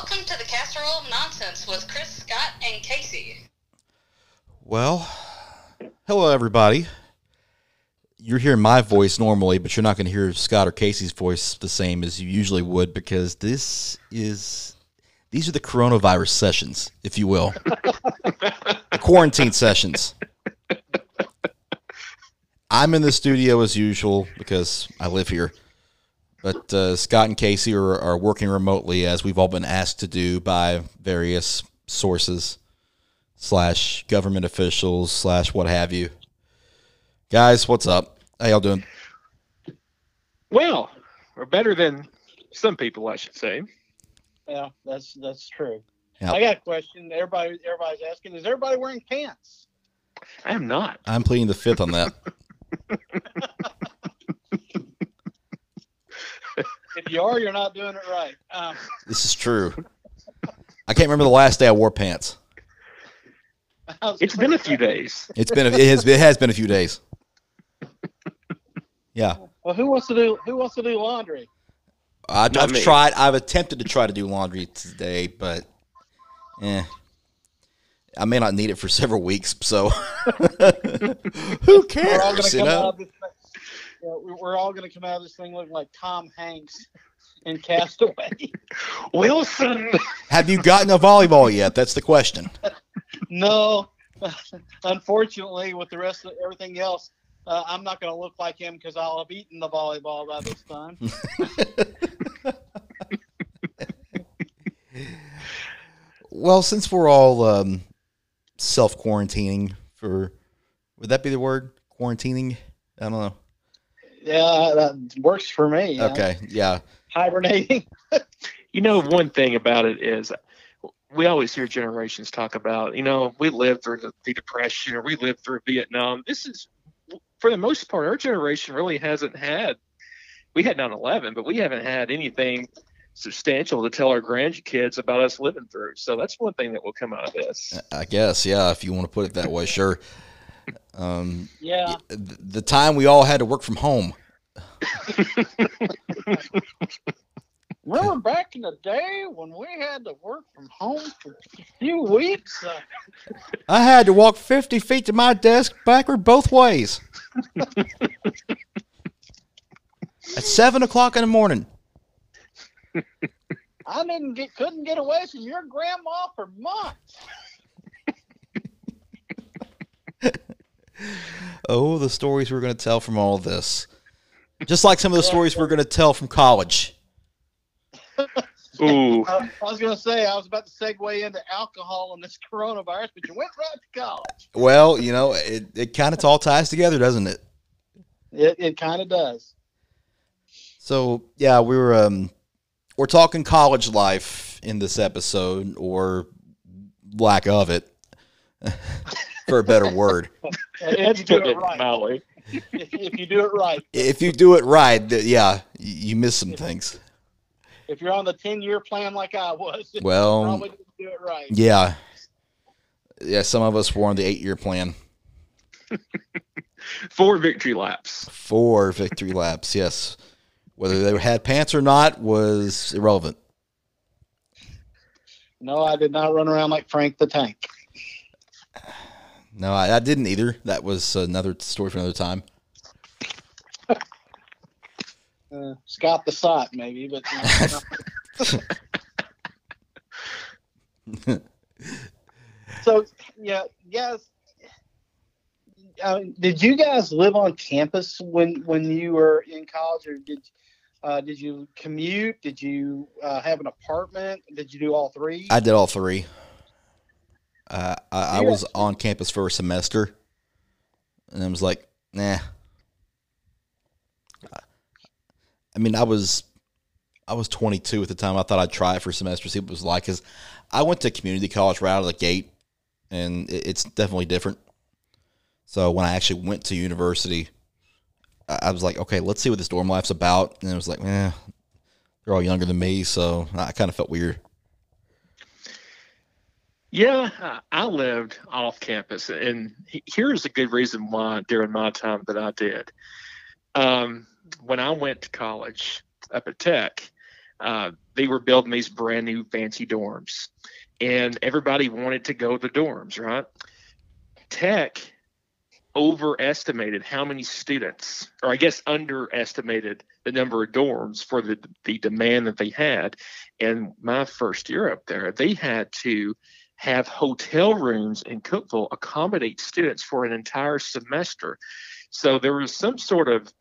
Welcome to the Casserole of Nonsense with Chris, Scott, and Casey. Well, hello everybody. You're hearing my voice normally, but you're not going to hear Scott or Casey's voice the same as you usually would because these are the coronavirus sessions, if you will. The quarantine sessions. I'm in the studio as usual because I live here. But Scott and Casey are working remotely as we've all been asked to do by various sources / government officials / what have you. Guys, what's up? How y'all doing? Well, we're better than some people, I should say. Yeah, that's true. Yep. I got a question. Everybody's asking, is everybody wearing pants? I am not. I'm pleading the fifth on that. If you are, you're not doing it right. This is true. I can't remember the last day I wore pants. It's been a few days. It has been a few days. Yeah. Well, who wants to do laundry? I've attempted to try to do laundry today, but I may not need it for several weeks, so who cares, you know? We're all going to come out of this thing looking like Tom Hanks in Castaway. Wilson! Have you gotten a volleyball yet? That's the question. No. Unfortunately, with the rest of everything else, I'm not going to look like him because I'll have eaten the volleyball by this time. Well, since we're all self-quarantining would that be the word? Quarantining? I don't know. Yeah, that works for me. Okay, yeah. Hibernating. You know, one thing about it is we always hear generations talk about, we lived through the Depression or we lived through Vietnam. This is, for the most part, our generation really hasn't had, we had 9/11, but we haven't had anything substantial to tell our grandkids about us living through. So that's one thing that will come out of this. I guess, yeah, if you want to put it that way, sure. Yeah. The time we all had to work from home. Remember back in the day when we had to work from home for a few weeks? I had to walk 50 feet to my desk backward both ways. At 7 o'clock in the morning. I couldn't get away from your grandma for months. Oh, the stories we're going to tell from all this. Just like some of the stories we're going to tell from college. Ooh. I was going to say, I was about to segue into alcohol and this coronavirus, but you went right to college. Well, it kind of all ties together, doesn't it? It kind of does. So, yeah, we're talking college life in this episode, or lack of it, for a better word. If you do it right. If you do it right. If you do it right, yeah, you miss some things. If you're on the 10-year plan like I was, well, you probably didn't do it right. Yeah. Yeah, some of us were on the 8-year plan. 4 victory laps. 4 victory laps, yes. Whether they had pants or not was irrelevant. No, I did not run around like Frank the Tank. No, I didn't either. That was another story for another time. Scott the Sot, maybe, but. So, yeah, guys. Did you guys live on campus when you were in college, or did you commute? Did you have an apartment? Did you do all three? I did all three. I was on campus for a semester, and I was like, nah. I mean, I was 22 at the time. I thought I'd try it for a semester, see what it was like, because I went to community college right out of the gate, and it's definitely different. So when I actually went to university, I was like, okay, let's see what this dorm life's about. And it was like, they're all younger than me, so I kind of felt weird. Yeah, I lived off campus, and here's a good reason why during my time that I did. When I went to college up at Tech, they were building these brand new fancy dorms, and everybody wanted to go to the dorms, right? Tech overestimated how many students, or I guess underestimated the number of dorms for the demand that they had. And my first year up there, they had to have hotel rooms in Cookeville accommodate students for an entire semester. So there was some sort of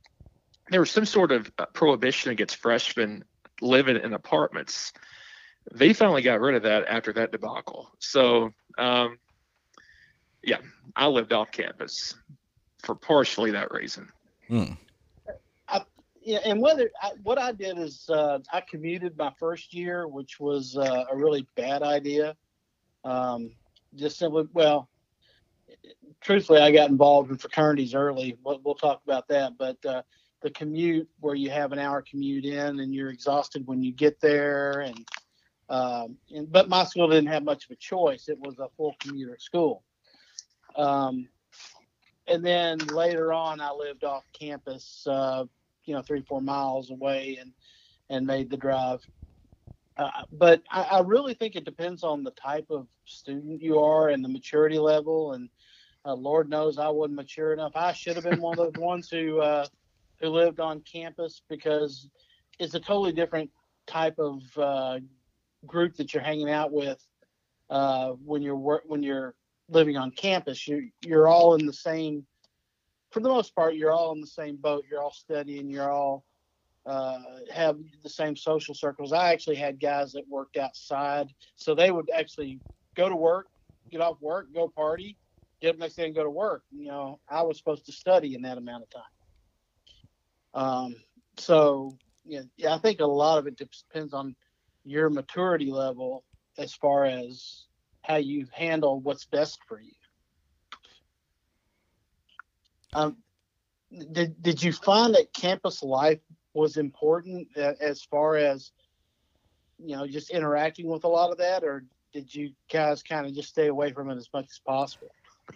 prohibition against freshmen living in apartments. They finally got rid of that after that debacle. So yeah, I lived off campus for partially that reason. Yeah, and what I did is I commuted my first year, which was a really bad idea. Just simply, well, truthfully, I got involved in fraternities early. We'll talk about that. But the commute, where you have an hour commute in and you're exhausted when you get there, but my school didn't have much of a choice. It was a full commuter school. And then later on, I lived off campus, 3-4 miles away, and made the drive. But I really think it depends on the type of student you are and the maturity level. And Lord knows I wasn't mature enough. I should have been one of those ones who lived on campus, because it's a totally different type of group that you're hanging out with when you're living on campus. You're all in the same, for the most part, you're all in the same boat. You're all studying. You're all have the same social circles. I actually had guys that worked outside, so they would actually go to work, get off work, go party, get up next day and go to work. I was supposed to study in that amount of time. So I think a lot of it depends on your maturity level as far as how you handle what's best for you. Did you find that campus life was important as far as, just interacting with a lot of that, or did you guys kind of just stay away from it as much as possible?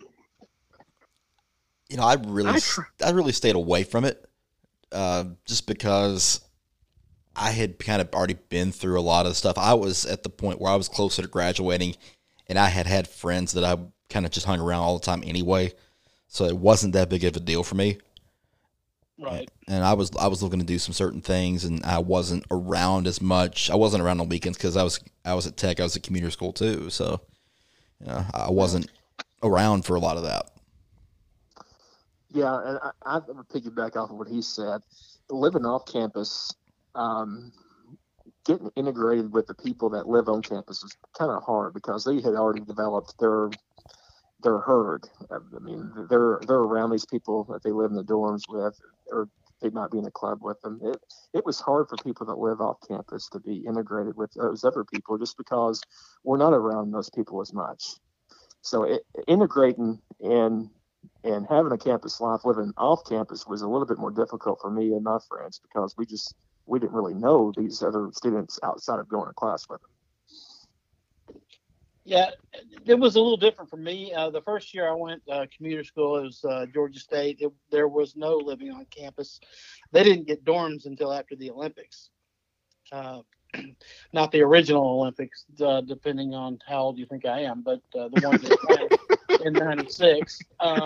I really stayed away from it, just because I had kind of already been through a lot of stuff. I was at the point where I was closer to graduating, and I had friends that I kind of just hung around all the time anyway, so it wasn't that big of a deal for me. Right. And I was looking to do some certain things, and I wasn't around as much. I wasn't around on weekends because I was at Tech. I was at commuter school too, so I wasn't around for a lot of that. Yeah, and I would piggyback off of what he said. Living off campus, getting integrated with the people that live on campus is kind of hard, because they had already developed their herd. I mean, they're around these people that they live in the dorms with, or they might be in a club with them. It was hard for people that live off campus to be integrated with those other people, just because we're not around those people as much. So integrating and having a campus life living off campus was a little bit more difficult for me and my friends, because we didn't really know these other students outside of going to class with them. Yeah, it was a little different for me. The first year I went commuter school, it was Georgia State. There was no living on campus. They didn't get dorms until after the Olympics. Not the original Olympics, depending on how old you think I am, but the one that in '96.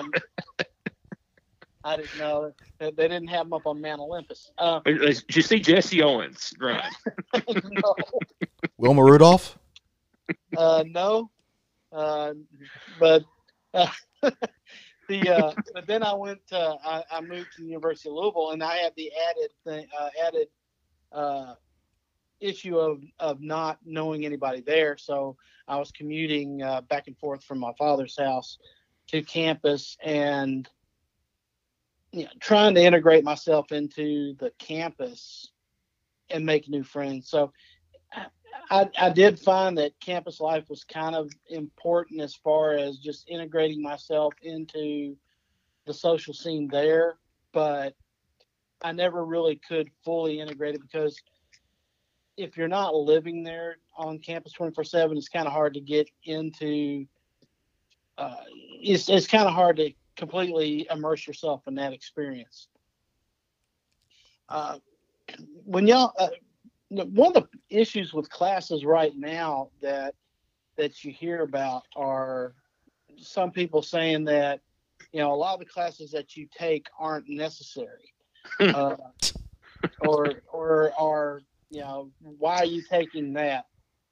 I didn't know they didn't have them up on Mount Olympus. Did you see Jesse Owens, right? No. Wilma Rudolph? No. But but then I went. I moved to the University of Louisville, and I had the added issue of not knowing anybody there. So I was commuting back and forth from my father's house to campus, and trying to integrate myself into the campus and make new friends. So I did find that campus life was kind of important as far as just integrating myself into the social scene there, but I never really could fully integrate it, because if you're not living there on campus 24/7, it's kind of hard to get into. It's kind of hard to completely immerse yourself in that experience. When y'all, one of the issues with classes right now that you hear about are some people saying that, a lot of the classes that you take aren't necessary, or are, why are you taking that?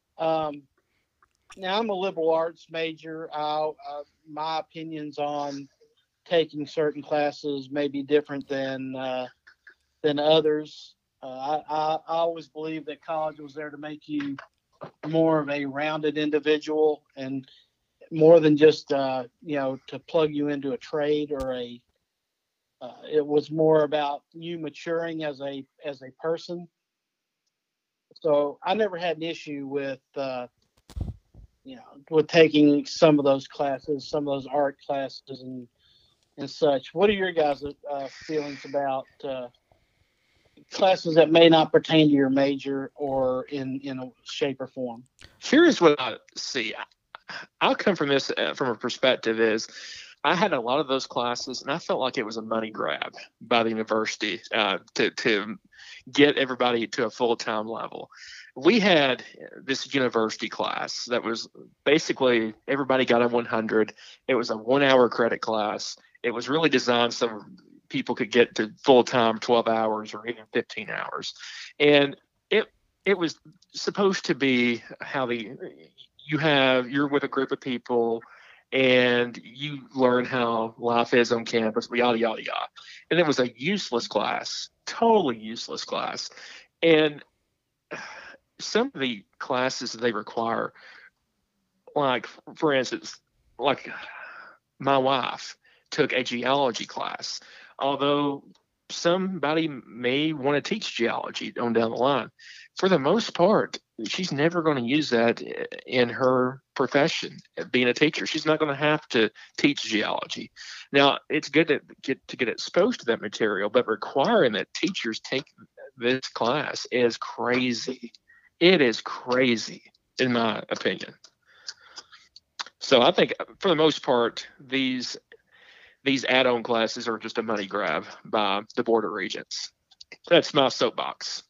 Now, I'm a liberal arts major. My opinions on taking certain classes may be different than others. I always believe that college was there to make you more of a rounded individual, and more than just to plug you into a trade or it was more about you maturing as a person. So I never had an issue with with taking some of those classes, some of those art classes and such. What are your guys' feelings about classes that may not pertain to your major or in a shape or form? Here's what I see. I'll come from this from a perspective is I had a lot of those classes, and I felt like it was a money grab by the university to get everybody to a full-time level. We had this university class that was basically everybody got a 100. It was a 1-hour credit class. It was really designed so people could get to full-time 12 hours or even 15 hours. And it was supposed to be how you're with a group of people and you learn how life is on campus, yada, yada, yada. And it was a useless class, totally useless class. And some of the classes that they require, like, for instance, like my wife took a geology class, although somebody may want to teach geology on down the line. For the most part, she's never going to use that in her profession, being a teacher. She's not going to have to teach geology. Now, it's good to get exposed to that material, but requiring that teachers take this class is crazy. It is crazy, in my opinion. So I think, for the most part, these add-on classes are just a money grab by the Board of Regents. That's my soapbox.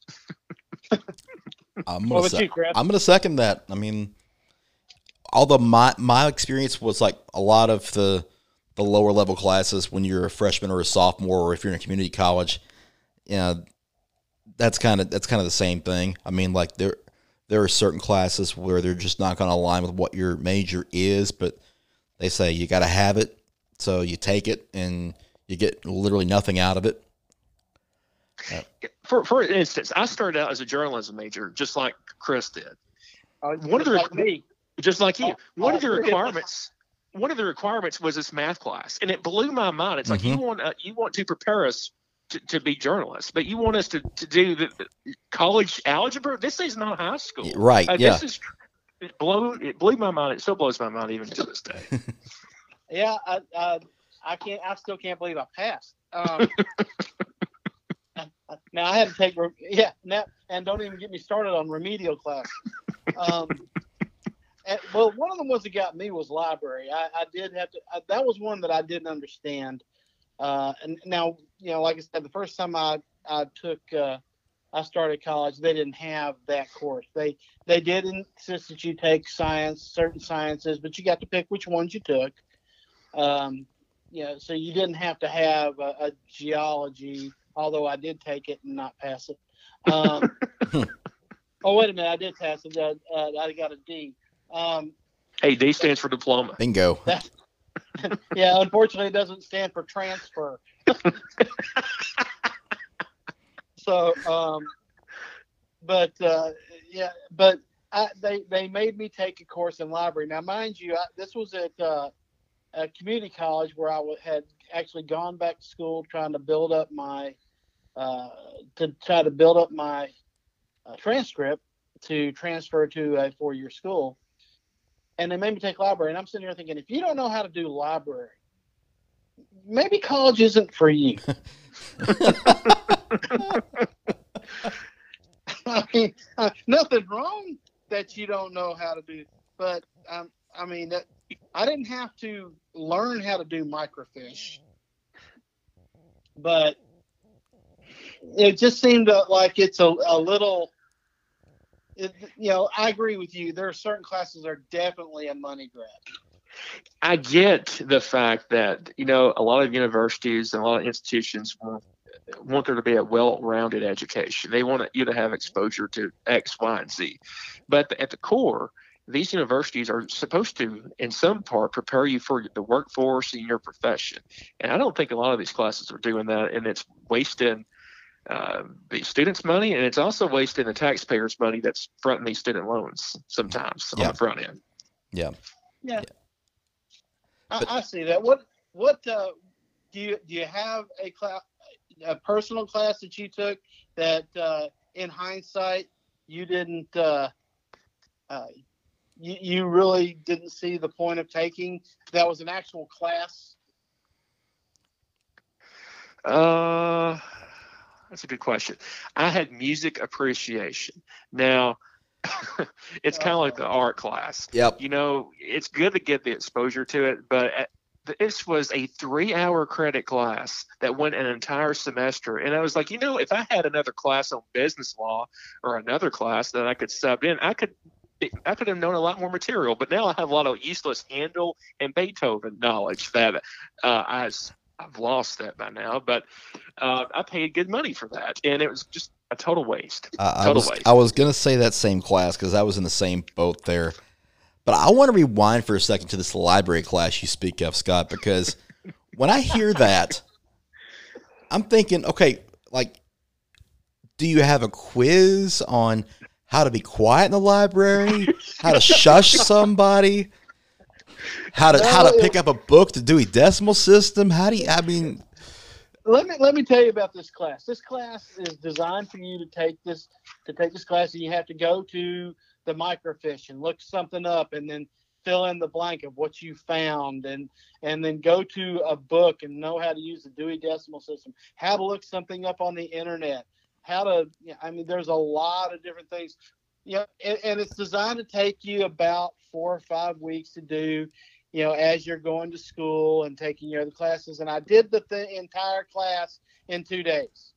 I'm going to second that. I mean, although my experience was like a lot of the lower level classes when you're a freshman or a sophomore, or if you're in a community college, that's kind of the same thing. I mean, like there are certain classes where they're just not going to align with what your major is, but they say you got to have it, so you take it and you get literally nothing out of it. For instance, I started out as a journalism major, just like Chris did. Like me. Just like you. One of the requirements was this math class, and it blew my mind. It's like you want to prepare us to be journalists, but you want us to do the college algebra. This is not high school, right? Yeah. It blew my mind. It still blows my mind even to this day. Yeah, I still can't believe I passed. Now I had to take, and don't even get me started on remedial class. Well, one of the ones that got me was library. I did have to. That was one that I didn't understand. And now, like I said, the first time I started college, they didn't have that course. They did insist that you take certain sciences, but you got to pick which ones you took. So you didn't have to have a geology. Although I did take it and not pass it. Oh, wait a minute. I did pass it. I got a D. Hey, D stands for diploma. Bingo. Yeah, unfortunately, it doesn't stand for transfer. So, they made me take a course in library. Now, mind you, this was at a community college where I had actually gone back to school trying to build up my transcript to transfer to a 4-year school, and they made me take library. And I'm sitting here thinking, if you don't know how to do library, maybe college isn't for you. I mean, nothing wrong that you don't know how to do, but I mean, I didn't have to learn how to do microfiche, but it just seemed like it's a little I agree with you. There are certain classes that are definitely a money grab. I get the fact that, a lot of universities and a lot of institutions want there to be a well-rounded education. They want you to have exposure to X, Y, and Z. But at the core, these universities are supposed to, in some part, prepare you for the workforce and your profession. And I don't think a lot of these classes are doing that, and it's wasting the students' money, and it's also wasting the taxpayers' money that's fronting these student loans sometimes on the front end. Yeah. I see that. What do you have a personal class that you took that in hindsight you didn't you really didn't see the point of taking? That was an actual class. That's a good question. I had music appreciation. Now, it's kind of like the art class. Yep. It's good to get the exposure to it, but this was a 3-hour credit class that went an entire semester. And I was like, if I had another class on business law or another class that I could sub in, I could have known a lot more material. But now I have a lot of useless Handel and Beethoven knowledge that I've lost that by now. But I paid good money for that, and it was just a total waste. I was going to say that same class because I was in the same boat there. But I want to rewind for a second to this library class you speak of, Scott, because when I hear that, I'm thinking, okay, do you have a quiz on how to be quiet in the library, how to shush somebody, how to pick up a book to Dewey Decimal System? Let me tell you about this class. This class is designed for you to take this class, and you have to go to the microfiche and look something up, and then fill in the blank of what you found, and then go to a book and know how to use the Dewey Decimal System, how to look something up on the internet, there's a lot of different things. And it's designed to take you about 4 or 5 weeks to do, as you're going to school and taking your other classes. And I did the entire class in 2 days.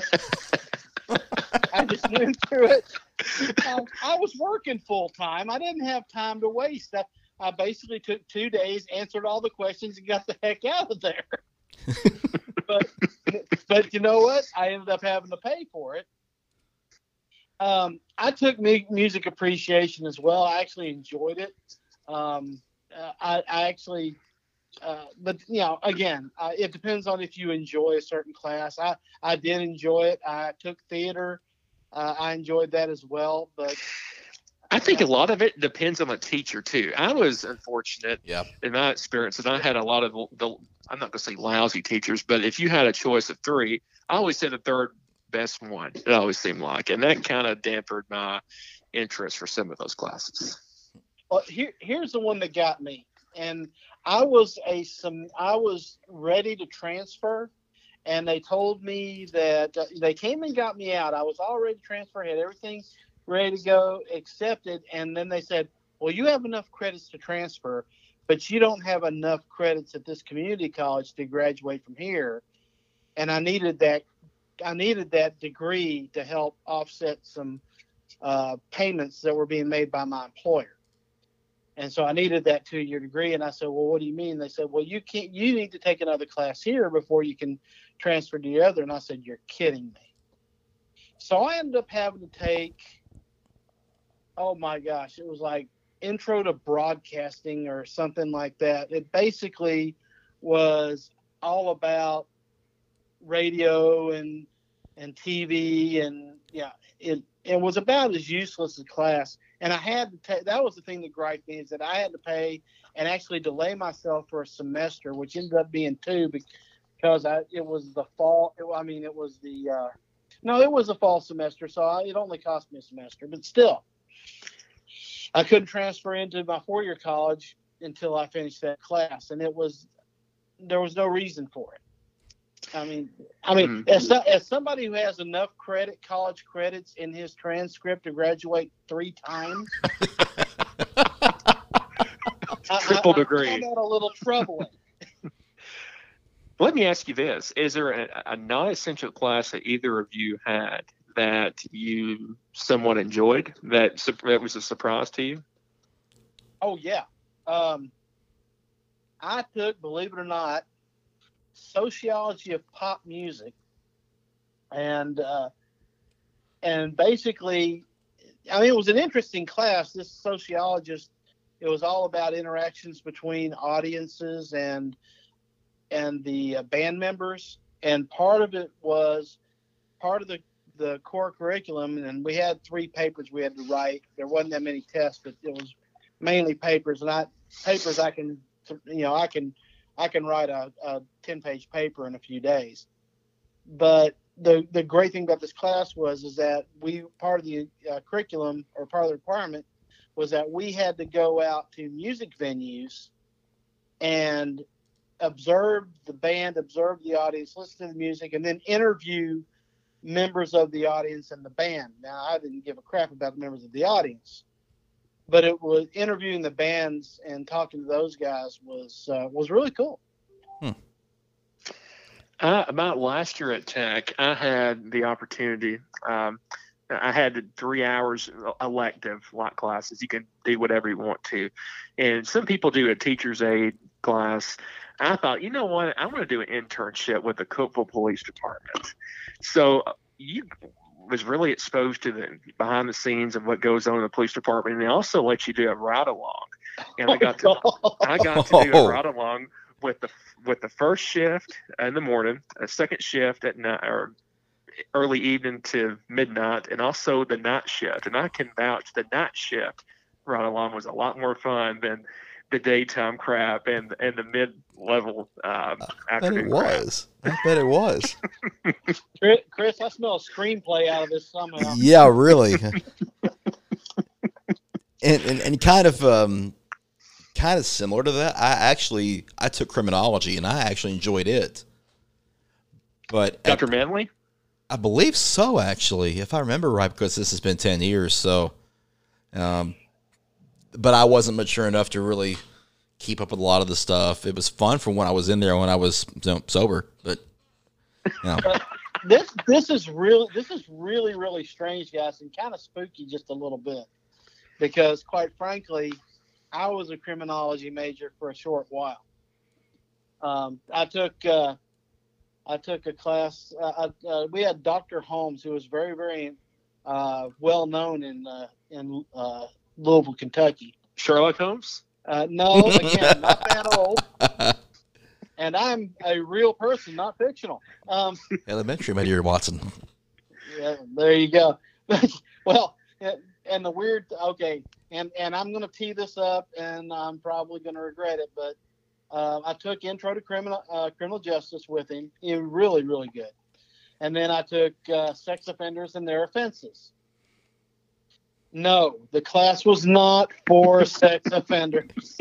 I just went through it. I was working full time. I didn't have time to waste. I basically took 2 days, answered all the questions, and got the heck out of there. But you know what? I ended up having to pay for it. I took music appreciation as well. I actually enjoyed it. But again, it depends on if you enjoy a certain class. I did enjoy it. I took theater. I enjoyed that as well. But I think a lot of it depends on the teacher too. I was unfortunate in my experience, and I had a lot of I'm not going to say lousy teachers, but if you had a choice of 3, I always said the third best one. It always seemed like, and that kind of dampened my interest for some of those classes. Well, here's the one that got me, and I was ready to transfer, and they told me that they came and got me out. I was all ready to transfer, had everything ready to go, accepted, and then they said, well, you have enough credits to transfer, but you don't have enough credits at this community college to graduate from here. And I needed that degree to help offset some payments that were being made by my employer. And so I needed that 2-year degree. And I said, well, what do you mean? They said, well, you need to take another class here before you can transfer to the other. And I said, you're kidding me. So I ended up having to take, oh my gosh, it was like Intro to Broadcasting or something like that. It basically was all about radio and TV, and it was about as useless a class. And I had to take, that was the thing that griped me, is that I had to pay and actually delay myself for a semester, which ended up being 2 because it was the fall. It was a fall semester. So it only cost me a semester, but still I couldn't transfer into my 4-year college until I finished that class. And there was no reason for it. As somebody who has enough college credits in his transcript to graduate 3 times, triple degree. I found that a little troubling. Let me ask you this: is there a non-essential class that either of you had that you somewhat enjoyed that was a surprise to you? Oh yeah. I took, believe it or not, sociology of pop music, and basically, I mean, it was an interesting class. This sociologist, it was all about interactions between audiences and the band members, and part of it was part of the core curriculum, and we had 3 papers we had to write. There wasn't that many tests, but it was mainly papers, and I can write a 10-page paper in a few days. But the great thing about this class is that part of the curriculum, or part of the requirement, was that we had to go out to music venues and observe the band, observe the audience, listen to the music, and then interview members of the audience and the band. Now, I didn't give a crap about the members of the audience, but it was interviewing the bands and talking to those guys was really cool. About last year at Tech, I had the opportunity. I had 3 hours elective lot classes. You can do whatever you want to, and some people do a teacher's aid class. I thought, you know what, I'm going to do an internship with the Cookeville Police Department. So you was really exposed to the behind the scenes of what goes on in the police department, and they also let you do a ride along. And I got to do a ride along with the first shift in the morning, a second shift at night, or early evening to midnight, and also the night shift. And I can vouch the night shift ride along was a lot more fun than the daytime crap and the mid-level afternoon crap. I bet it was. Chris, I smell a screenplay out of this somehow. Yeah, really. and kind of similar to that, I took criminology, and I actually enjoyed it. But Dr. Manley? I believe so, actually, if I remember right, because this has been 10 years. So, but I wasn't mature enough to really keep up with a lot of the stuff. It was fun from when I was in there, when I was sober. But this is really, really strange, guys, and kind of spooky just a little bit, because quite frankly, I was a criminology major for a short while. I took a class. We had Dr. Holmes, who was very, very well known in Louisville, Kentucky. Sherlock Holmes? No, again, not that old. And I'm a real person, not fictional. Elementary, my dear Watson. Yeah, there you go. Well, and the weird. Okay, and I'm going to tee this up, and I'm probably going to regret it, but I took Intro to Criminal Justice with him. He was really, really good. And then I took Sex Offenders and Their Offenses. No, the class was not for sex offenders.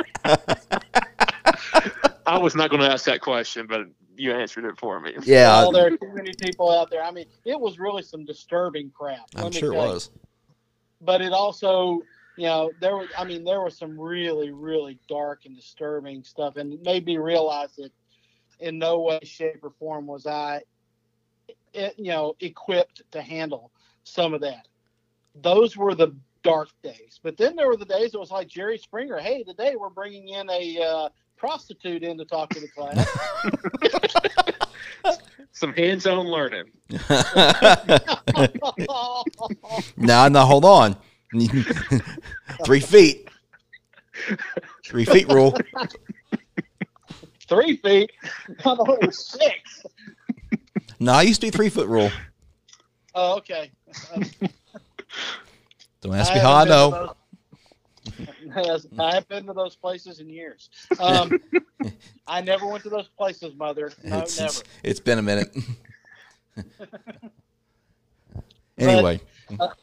I was not going to ask that question, but you answered it for me. Yeah. Well, there are too many people out there. I mean, it was really some disturbing crap. I'm sure it was. But it also, there was some really, really dark and disturbing stuff, and it made me realize that in no way, shape, or form was I, equipped to handle some of that. Those were the dark days. But then there were the days it was like Jerry Springer. Hey, today we're bringing in a prostitute in to talk to the class. Some hands-on learning. No, hold on. 3 feet. 3 feet rule. 3 feet? I thought it was 6. No, I used to be 3 foot rule. Oh, okay. Don't ask me how I know. I haven't been to those places in years. I never went to those places, Mother. No, never. It's been a minute. Anyway. But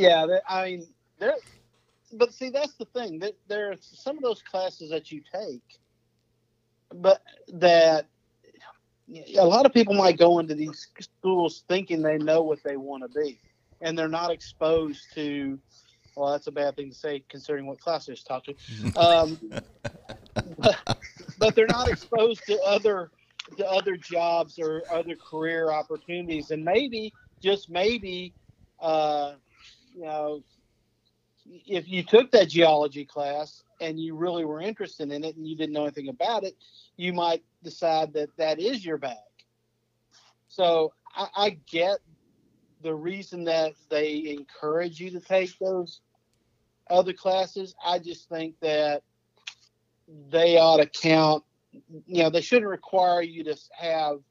see, that's the thing. There are some of those classes that you take, but that a lot of people might go into these schools thinking they know what they want to be, and they're not exposed to. Well, that's a bad thing to say considering what class I just talked to. But they're not exposed to other jobs or other career opportunities, and maybe just maybe, you know, if you took that geology class and you really were interested in it and you didn't know anything about it, you might decide that that is your bag. So I get the reason that they encourage you to take those other classes. I just think that they ought to count, you know, they shouldn't require you to have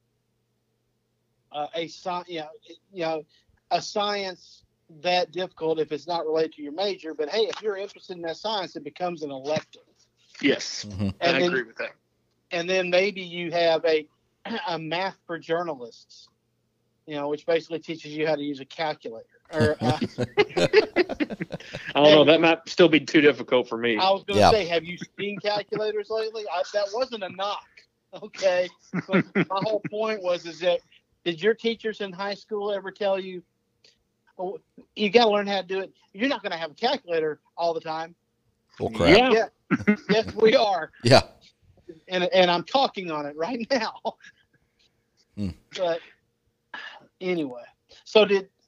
a science that difficult if it's not related to your major. But hey, if you're interested in that science, it becomes an elective. Yes, Mm-hmm. I agree with that. And then maybe you have a math for journalists, you know, which basically teaches you how to use a calculator. Or I don't know. That might still be too difficult for me. I was going to say, have you seen calculators lately? That wasn't a knock. Okay. But my whole point was, is that did your teachers in high school ever tell you, oh, you got to learn how to do it? You're not going to have a calculator all the time. Well, crap. Yeah. Yes, we are. Yeah. And I'm talking on it right now. But anyway, so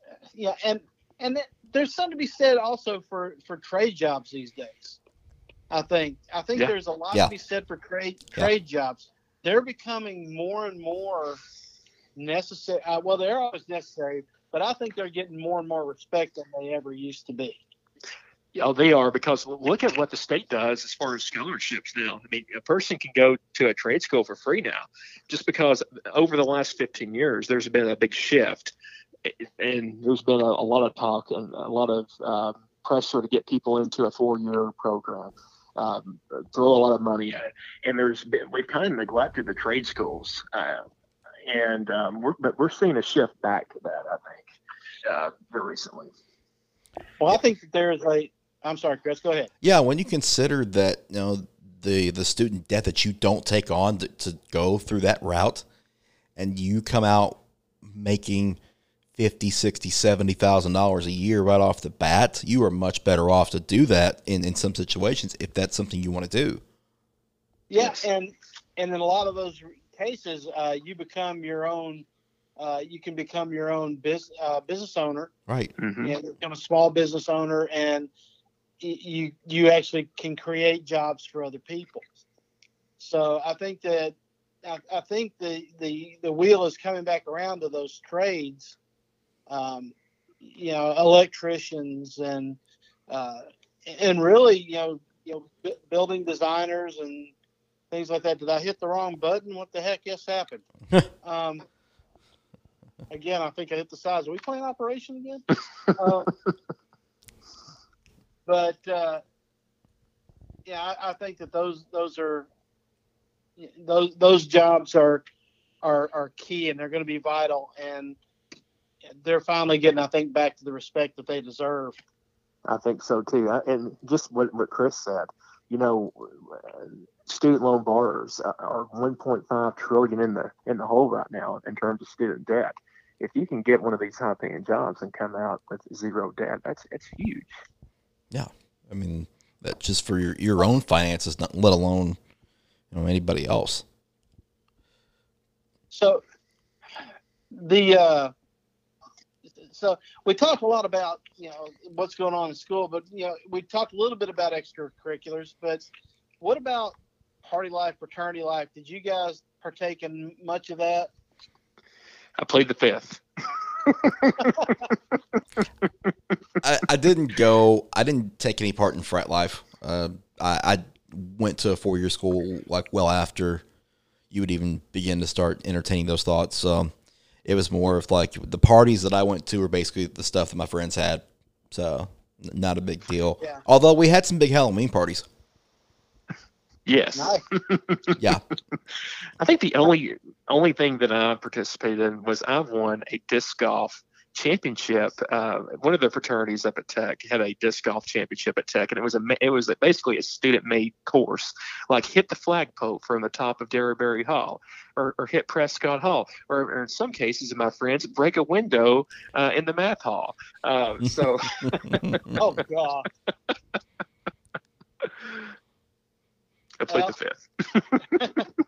there's something to be said also for trade jobs these days. I think there's a lot to be said for trade jobs. They're becoming more and more necessary. Well, they're always necessary, but I think they're getting more and more respect than they ever used to be. Yeah, they are, because look at what the state does as far as scholarships now. I mean, a person can go to a trade school for free now, just because over the last 15 years, there's been a big shift. And there's been a lot of talk and a lot of pressure to get people into a 4-year program, throw a lot of money at it. And we've kind of neglected the trade schools. But we're seeing a shift back to that, I think, very recently. Well, I think that I'm sorry, Chris, go ahead. Yeah, when you consider that, you know, the student debt that you don't take on to go through that route, and you come out making $50,000, $60,000, $70,000 a year right off the bat, you are much better off to do that in some situations if that's something you want to do. Yeah, and in a lot of those cases, you become your own. You can become your own business owner, right? Mm-hmm. And become a small business owner, and you actually can create jobs for other people. So I think that the wheel is coming back around to those trades. You know, electricians and really, you know, building designers and things like that. Did I hit the wrong button? What the heck just happened? Again, I think I hit the size. Are we playing Operation again? But yeah, I think that those jobs are key, and they're going to be vital, and they're finally getting, I think, back to the respect that they deserve. I think so too. And just what Chris said, you know, student loan borrowers are 1.5 trillion in the hole right now in terms of student debt. If you can get one of these high-paying jobs and come out with zero debt, it's huge. Yeah, I mean, that's just for your own finances, not let alone, you know, anybody else. So so we talked a lot about, you know, what's going on in school, but, you know, we talked a little bit about extracurriculars, but what about party life, fraternity life? Did you guys partake in much of that? I played the fifth. I didn't go. I didn't take any part in frat life. I went to a 4-year school like well after you would even begin to start entertaining those thoughts. It was more of like the parties that I went to were basically the stuff that my friends had. So not a big deal. Yeah. Although we had some big Halloween parties. Yes. Nice. Yeah. I think the only thing that I participated in was I won a disc golf championship. One of the fraternities up at Tech had a disc golf championship at Tech, and it was basically a student-made course, like hit the flagpole from the top of Derryberry Hall, or hit Prescott Hall, or in some cases, of my friends, break a window in the math hall. So, Oh God. I played the fifth.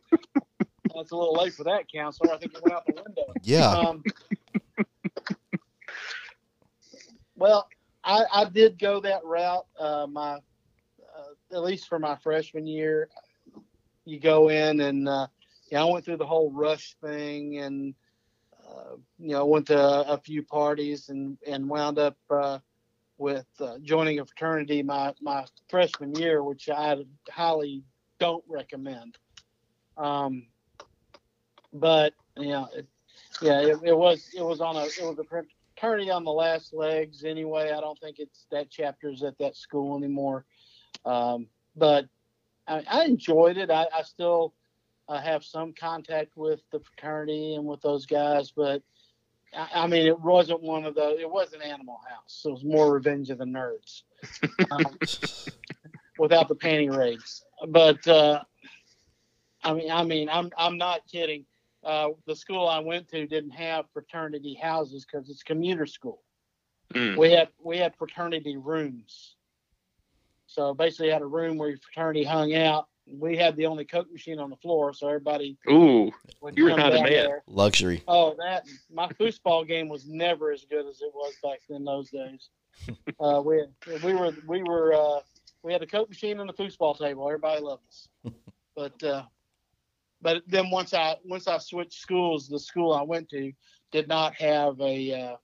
Well, it's a little late for that, counselor. I think it went out the window. Yeah. I did go that route. At least for my freshman year, you go in and I went through the whole rush thing, and went to a few parties and wound up with joining a fraternity my freshman year, which I highly don't recommend. But it was a fraternity on the last legs anyway. I don't think that chapter's at that school anymore. But I enjoyed it. I still have some contact with the fraternity and with those guys, but I mean, it wasn't one of those. It wasn't Animal House. It was more Revenge of the Nerds, without the panty raids. But I mean, I'm not kidding. The school I went to didn't have fraternity houses because it's commuter school. We had fraternity rooms. So basically, had a room where your fraternity hung out. We had the only Coke machine on the floor, so everybody. Ooh, would you were come not a down man. there. Luxury. Oh, my foosball game was never as good as it was back in those days. We had a Coke machine and a foosball table. Everybody loved us. But then once I switched schools, the school I went to did not have my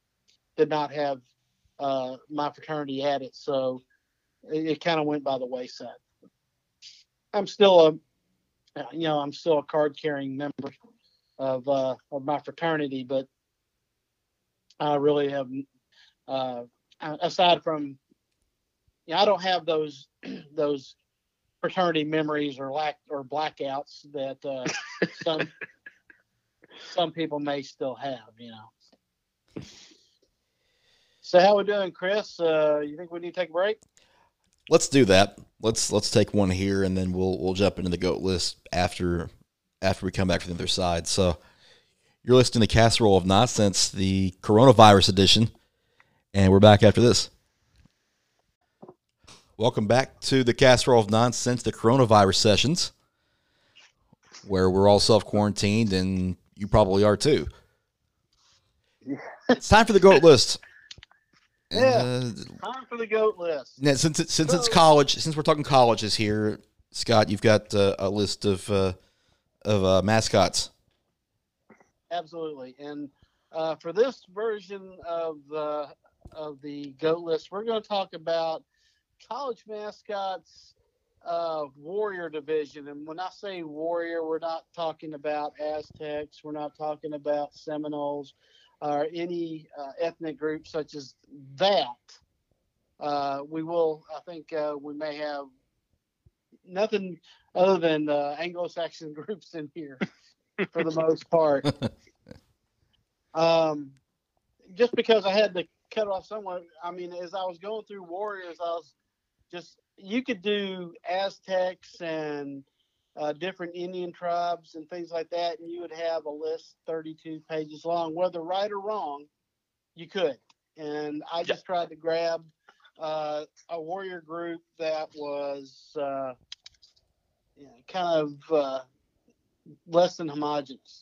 fraternity had it, so it kind of went by the wayside. I'm still a card carrying member of my fraternity, but I really have aside from I don't have those fraternity memories or blackouts that some people may still have, So how we doing, Chris? You think we need to take a break? Let's do that. Let's take one here, and then we'll jump into the GOAT list after we come back from the other side. So you're listening to Casserole of Nonsense, the coronavirus edition, and we're back after this. Welcome back to the Casserole of Nonsense, the coronavirus sessions, where we're all self-quarantined, and you probably are too. It's time for the GOAT list. And, time for the GOAT list. Now, since it's college, since we're talking colleges here, Scott, you've got a list of mascots. Absolutely, and for this version of the GOAT list, we're going to talk about college mascots, Warrior division. And when I say Warrior, we're not talking about Aztecs. We're not talking about Seminoles or any ethnic group such as that. We will, I think we may have nothing other than Anglo-Saxon groups in here for the most part. Just because I had to cut off somewhere. I mean, as I was going through Warriors, you could do Aztecs and different Indian tribes and things like that, and you would have a list 32 pages long. Whether right or wrong, you could. And I just tried to grab a warrior group that was kind of less than homogenous.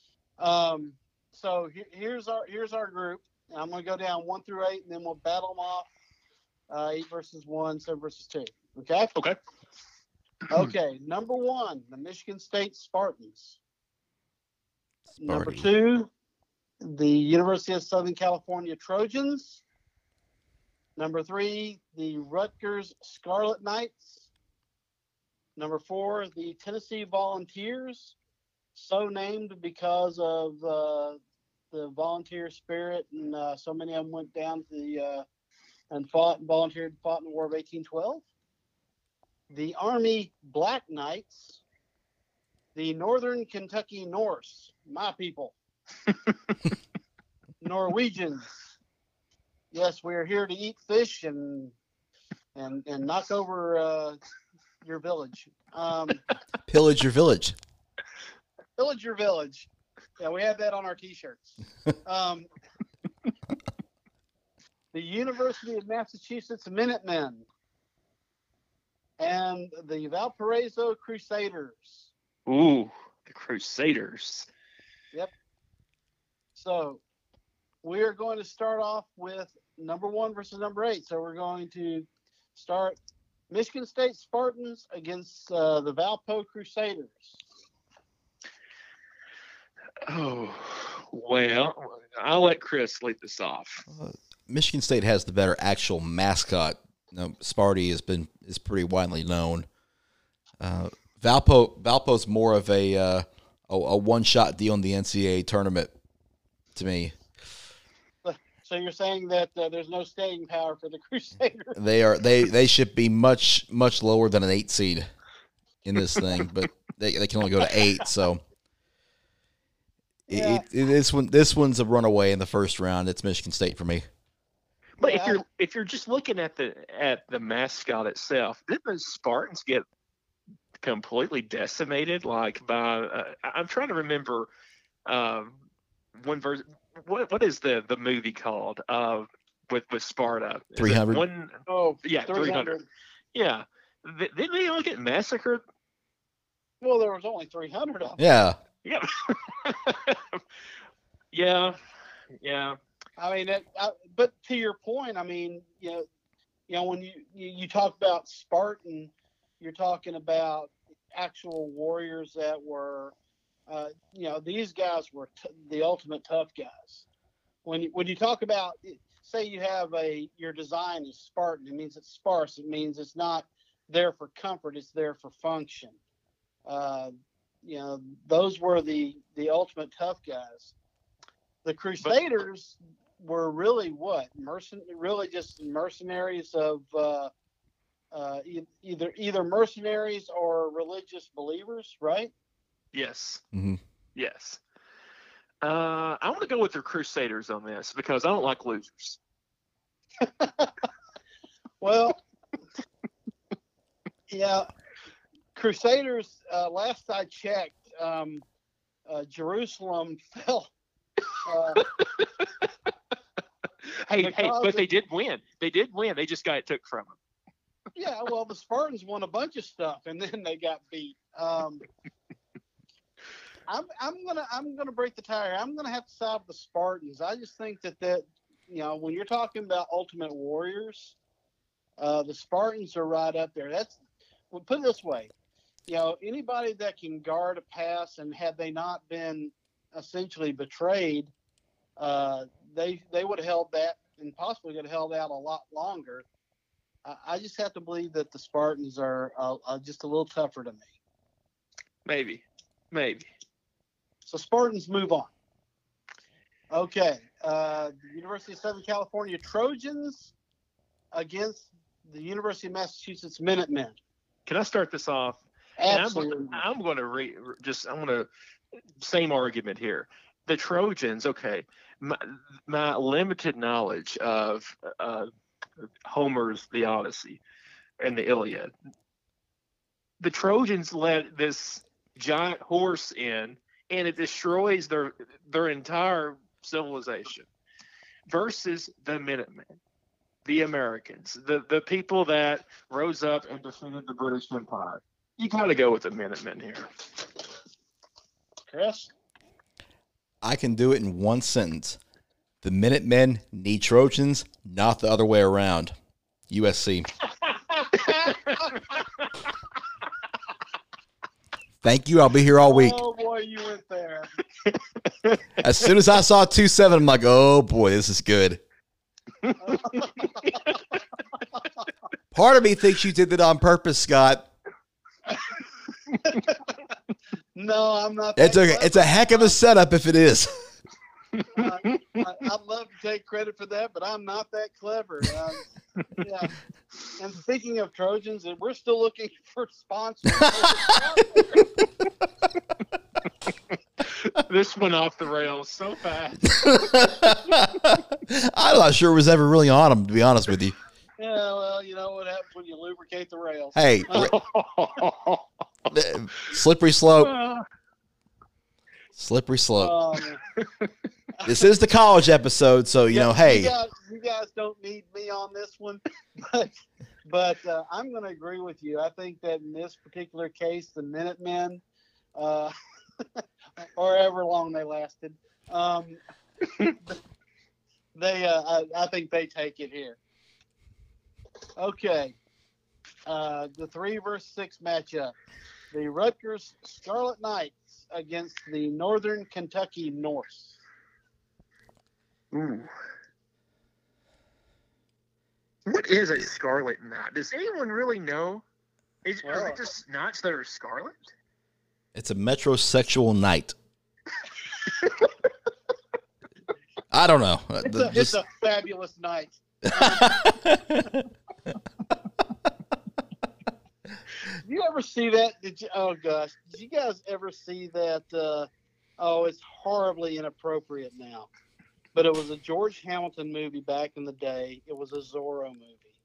So here's our group. And I'm going to go down 1 through 8, and then we'll battle them off. 8 versus 1, 7 versus 2. Okay? Okay. Okay. Number 1, the Michigan State Spartans. Sparty. Number 2, the University of Southern California Trojans. Number 3, the Rutgers Scarlet Knights. Number 4, the Tennessee Volunteers, so named because of the volunteer spirit, and so many of them went down to and fought in the War of 1812. The Army Black Knights, the Northern Kentucky Norse, my people, Norwegians. Yes, we are here to eat fish and knock over your village. Pillage your village. Pillage your village. Yeah, we have that on our T-shirts. The University of Massachusetts Minutemen and the Valparaiso Crusaders. Ooh, the Crusaders. Yep. So we are going to start off with number 1 versus number 8. So we're going to start Michigan State Spartans against the Valpo Crusaders. Oh, well, I'll let Chris lead this off. Michigan State has the better actual mascot. Sparty is pretty widely known. Valpo's more of a one-shot deal in the NCAA tournament to me. So you're saying that there's no staying power for the Crusaders? They should be much lower than an 8 seed in this thing, but they can only go to 8. So Yeah. this one's a runaway in the first round. It's Michigan State for me. But Yeah. if you're just looking at the mascot itself, didn't the Spartans get completely decimated? Like by I'm trying to remember one version. What is the movie called with Sparta? 300? Oh, Yeah, 300. Yeah. Didn't they all get massacred? Well, there was only 300 of them. Yeah. Yeah. Yeah. I mean, but to your point, I mean, when you talk about Spartan, you're talking about actual warriors that were, these guys were the ultimate tough guys. When you talk about, say you have your design is Spartan, it means it's sparse. It means it's not there for comfort. It's there for function. Those were the ultimate tough guys. The Crusaders were really what? Really just mercenaries of either mercenaries or religious believers, right? Yes. Mm-hmm. Yes. I want to go with the Crusaders on this because I don't like losers. Well, yeah, Crusaders. Last I checked, Jerusalem fell. Hey, but they did win. They did win. They just got it took from them. Yeah, well, the Spartans won a bunch of stuff, and then they got beat. I'm gonna break the tire. I'm gonna have to side with the Spartans. I just think that when you're talking about Ultimate Warriors, the Spartans are right up there. Well, put it this way, anybody that can guard a pass, and had they not been essentially betrayed, they would have held that and possibly could have held out a lot longer. I just have to believe that the Spartans are just a little tougher to me. Maybe. So Spartans move on. Okay. The University of Southern California Trojans against the University of Massachusetts Minutemen. Can I start this off? Absolutely. I'm going to same argument here. The Trojans, okay. My limited knowledge of Homer's The Odyssey and the Iliad. The Trojans let this giant horse in, and it destroys their entire civilization. Versus the Minutemen, the Americans, the people that rose up and defended the British Empire. You got to go with the Minutemen here. Chris? I can do it in one sentence. The Minutemen need Trojans, not the other way around. USC. Thank you. I'll be here all week. Oh, boy, you went there. As soon as I saw 2-7, I'm like, oh, boy, this is good. Part of me thinks you did that on purpose, Scott. No, I'm not. It's a heck of a setup if it is. I'd love to take credit for that, but I'm not that clever. Yeah. And speaking of Trojans, we're still looking for sponsors. This went off the rails so fast. I'm not sure it was ever really on them, to be honest with you. Yeah, well, you know what happens when you lubricate the rails. Hey, slippery slope. Slippery slope. This is the college episode, so hey. You guys don't need me on this one, but I'm going to agree with you. I think that in this particular case, the Minutemen, or however long they lasted, the I think they take it here. Okay. The 3 versus 6 matchup. The Rutgers Scarlet Knights against the Northern Kentucky Norse. Ooh. What is a scarlet knot? Does anyone really know? Are it just knots that are scarlet? It's a metrosexual knight. I don't know. It's a fabulous night. You ever see that? Oh gosh, did you guys ever see that? It's horribly inappropriate now, but it was a George Hamilton movie back in the day. It was a Zorro movie,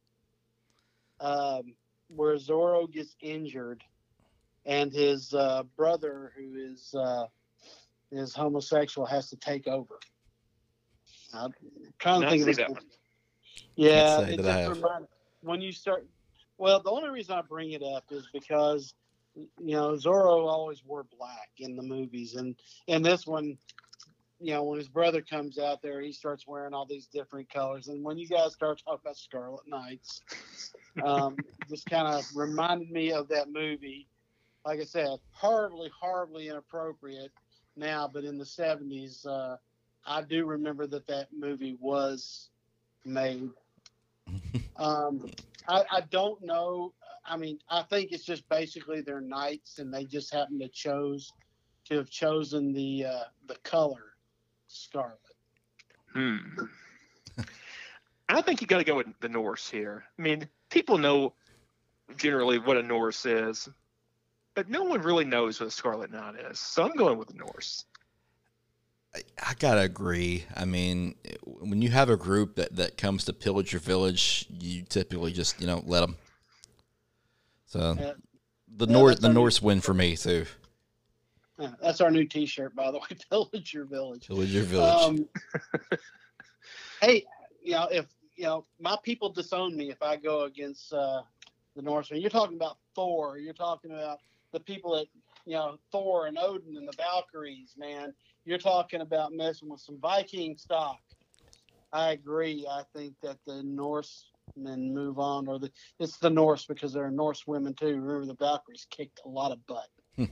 where Zorro gets injured, and his brother, who is homosexual, has to take over. I'm trying to think of it. Yeah, it just reminded when you start. Well, the only reason I bring it up is because, Zorro always wore black in the movies. And in this one, when his brother comes out there, he starts wearing all these different colors. And when you guys start talking about Scarlet Knights, just kind of reminded me of that movie. Like I said, horribly inappropriate now, but in the 70s, I do remember that movie was made. I don't know. I mean, I think it's just basically they're knights, and they just happen to have chosen the color scarlet. I think you got to go with the Norse here. I mean, people know generally what a Norse is, but no one really knows what a scarlet knot is. So I'm going with the Norse. I gotta agree. I mean, when you have a group that comes to pillage your village, you typically just let them. So the Norse win for me too. That's our new T-shirt, by the way. Pillage your village. Pillage your village. Hey, if my people disown me if I go against the Norsemen. You're talking about Thor. You're talking about the people that Thor and Odin and the Valkyries, man. You're talking about messing with some Viking stock. I agree. I think that the Norsemen move on, it's the Norse because there are Norse women too. Remember, the Valkyries kicked a lot of butt.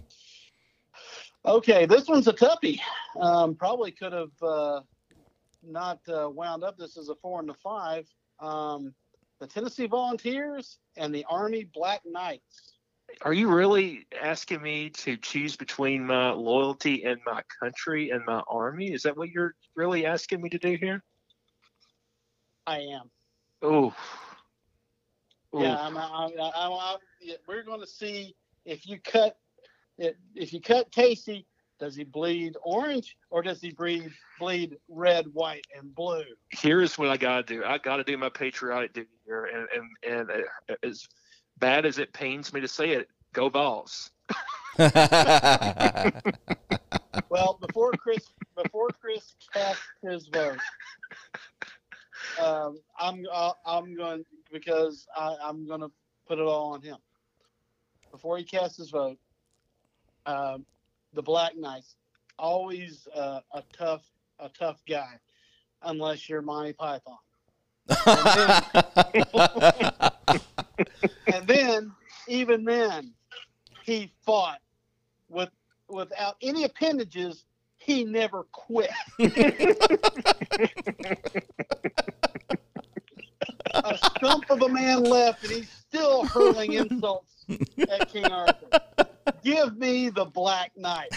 Okay, this one's a toughie. Probably could have not wound up this as a 4 and a 5. The Tennessee Volunteers and the Army Black Knights. Are you really asking me to choose between my loyalty and my country and my army? Is that what you're really asking me to do here? I am. Oh. Yeah, we're going to see if you cut Casey, does he bleed orange or does he bleed red, white, and blue? Here's what I got to do. I got to do my patriotic duty here, and as bad as it pains me to say it, go Vols. Well, before Chris casts his vote, I'm going because I'm going to put it all on him. Before he casts his vote, the Black Knights, always a tough guy, unless you're Monty Python. And then, even then, he fought without any appendages. He never quit. A stump of a man left, and he's still hurling insults at King Arthur. Give me the Black Knight.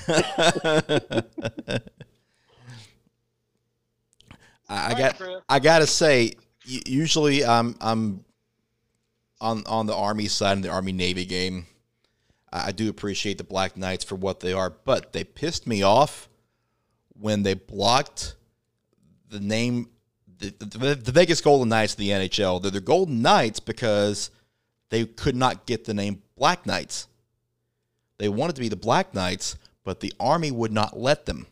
I gotta say, usually I'm on the Army side of the Army-Navy game. I do appreciate the Black Knights for what they are, but they pissed me off when they blocked the name, the Vegas Golden Knights of the NHL. They're the Golden Knights because they could not get the name Black Knights. They wanted to be the Black Knights, but the Army would not let them.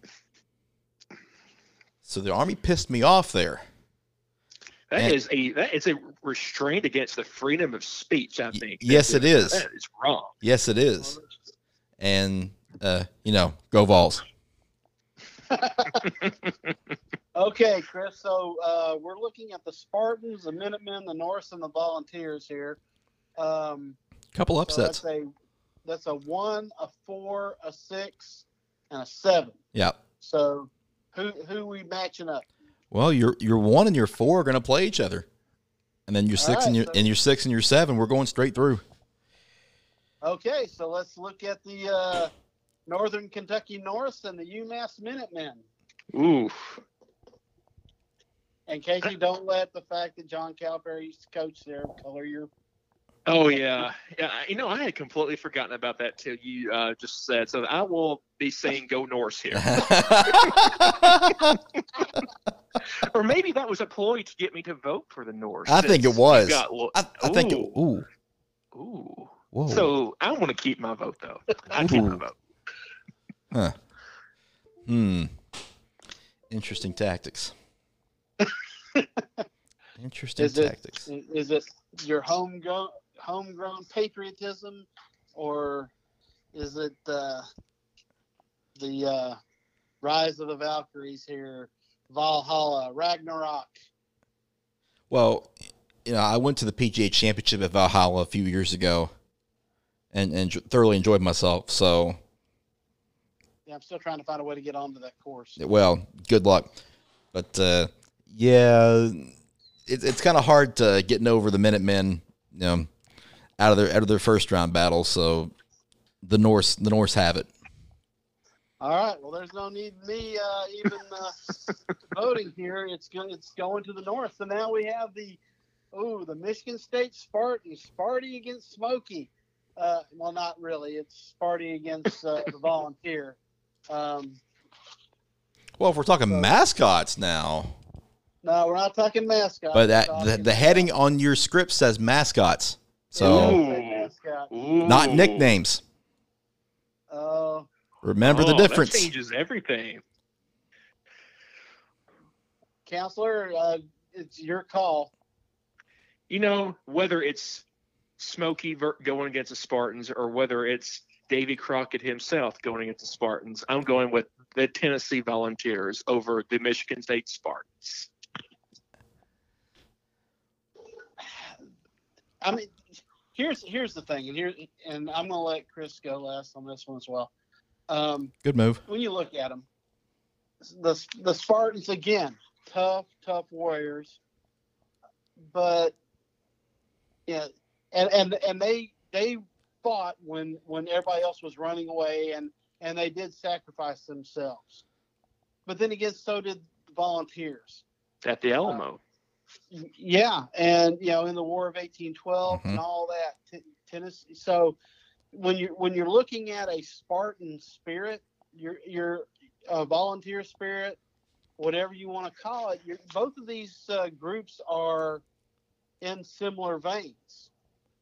So the Army pissed me off there. That is a restraint against the freedom of speech, I think. Yes, it is. That is wrong. Yes, it is. And, go Vols. Okay, Chris. So we're looking at the Spartans, the Minutemen, the Norse, and the Volunteers here. Couple So upsets. that's a 1, a 4, a 6, and a 7. Yeah. So who we matching up? Well, your 1 and your 4 are going to play each other, and then your 6 and your 6 and your 7, we're going straight through. Okay, so let's look at the Northern Kentucky Norse and the UMass Minutemen. Oof. And Casey, don't let the fact that John Calipari used to coach there color your. Oh yeah. I had completely forgotten about that till you just said. So I will be saying go Norse here. Or maybe that was a ploy to get me to vote for the Norse. I think it was. I think it. Ooh. Ooh. Whoa. So I want to keep my vote though. I keep my vote. Huh. Interesting tactics. Interesting tactics. Is it your homegrown patriotism, or is it the Rise of the Valkyries here, Valhalla, Ragnarok? Well, I went to the PGA Championship at Valhalla a few years ago, and thoroughly enjoyed myself. So, yeah, I'm still trying to find a way to get onto that course. Well, good luck, but yeah, it's kind of hard to getting over the Minutemen, out of their first round battle. So, the Norse have it. All right. Well, there's no need me even voting here. It's going to the North. So now we have the Michigan State Spartans, Sparty against Smoky. Well, not really. It's Sparty against the Volunteer. Well, if we're talking mascots now. No, we're not talking mascots. But the heading on your script says mascots. So mascot. Not nicknames. Remember the difference. That changes everything. Counselor, it's your call. Whether it's Smokey going against the Spartans or whether it's Davy Crockett himself going against the Spartans, I'm going with the Tennessee Volunteers over the Michigan State Spartans. I mean, here's the thing, and I'm gonna let Chris go last on this one as well. Good move. When you look at them, the Spartans, again, tough warriors, but yeah, and they fought when everybody else was running away, and they did sacrifice themselves. But then again, so did the Volunteers at the Alamo. Yeah, and in the War of 1812 and all that, Tennessee. So when you're looking at a Spartan spirit, your volunteer spirit, whatever you want to call it, both of these groups are in similar veins.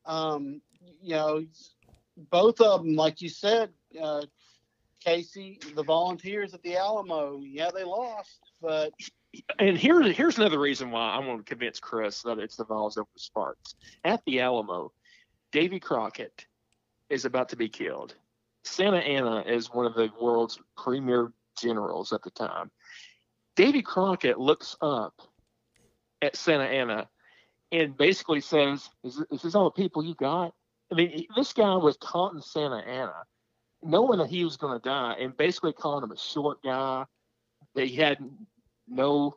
Both of them, like you said, Casey, the Volunteers at the Alamo, yeah, they lost, but. And here's another reason why I'm going to convince Chris that it's the Vols over the Spartans. At the Alamo, Davy Crockett is about to be killed. Santa Anna is one of the world's premier generals at the time. Davy Crockett looks up at Santa Anna and basically says, is this all the people you got? I mean, this guy was taunting Santa Anna, knowing that he was going to die, and basically calling him a short guy, that he had no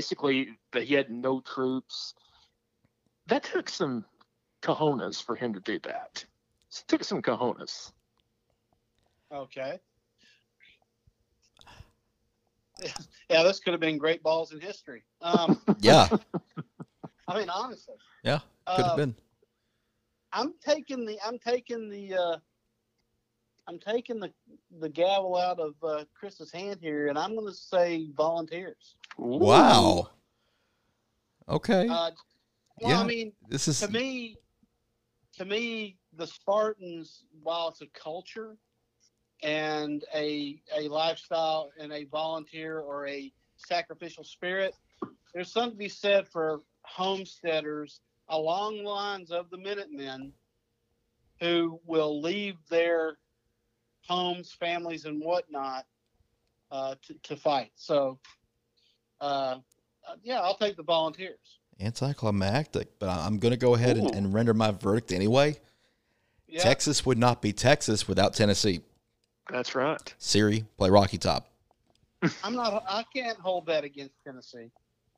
troops. That took some cojones for him to do that. It took some cojones. Okay. Yeah, this could have been great balls in history. Yeah. I mean, honestly. Yeah, could have been. I'm taking the gavel out of Chris's hand here, and I'm going to say Volunteers. Ooh. Wow. Okay. I mean, this is to me, the Spartans, while it's a culture and a lifestyle and a volunteer or a sacrificial spirit, there's something to be said for homesteaders along the lines of the Minutemen who will leave their homes, families, and whatnot to fight. So, yeah, I'll take the Volunteers. Anticlimactic, but I'm going to go ahead and render my verdict anyway. Yeah. Texas would not be Texas without Tennessee. That's right. Siri, play Rocky Top. I can't hold that against Tennessee.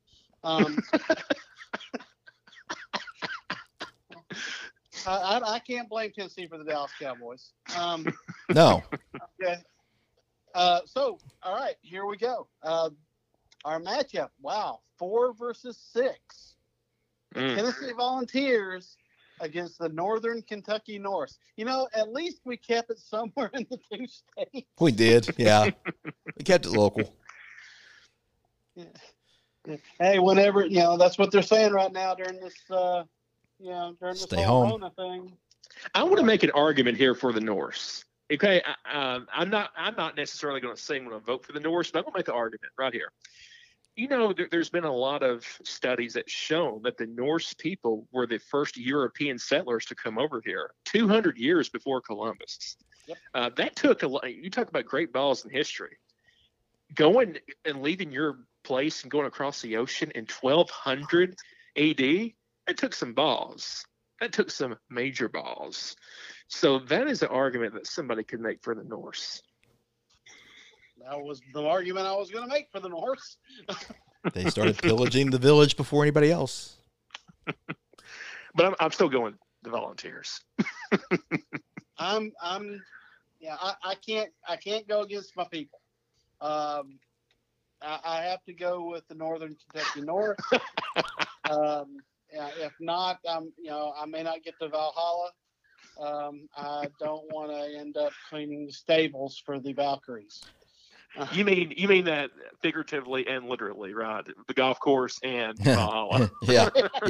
I can't blame Tennessee for the Dallas Cowboys. No. Okay. So, all right, here we go. Our matchup. Wow, 4 versus 6. Tennessee Volunteers against the Northern Kentucky Norse. At least we kept it somewhere in the 2 states. We did, yeah. We kept it local. Yeah. Hey, whenever that's what they're saying right now during this, during this Stay home. Corona thing. I want to make an argument here for the Norse. Okay, I'm not necessarily going to say I'm going to vote for the Norse, but I'm going to make an argument right here. There's been a lot of studies that show that the Norse people were the first European settlers to come over here 200 years before Columbus. Yep. That took a lot. You talk about great balls in history. Going and leaving your place and going across the ocean in 1200 AD, that took some balls. That took some major balls. So that is an argument that somebody could make for the Norse. That was the argument I was going to make for the Norse. They started pillaging the village before anybody else. But I'm still going the Volunteers. I can't go against my people. I have to go with the Northern Kentucky North. If not, I may not get to Valhalla. I don't want to end up cleaning the stables for the Valkyries. You mean that figuratively and literally, right? The golf course and Valhalla. Yeah.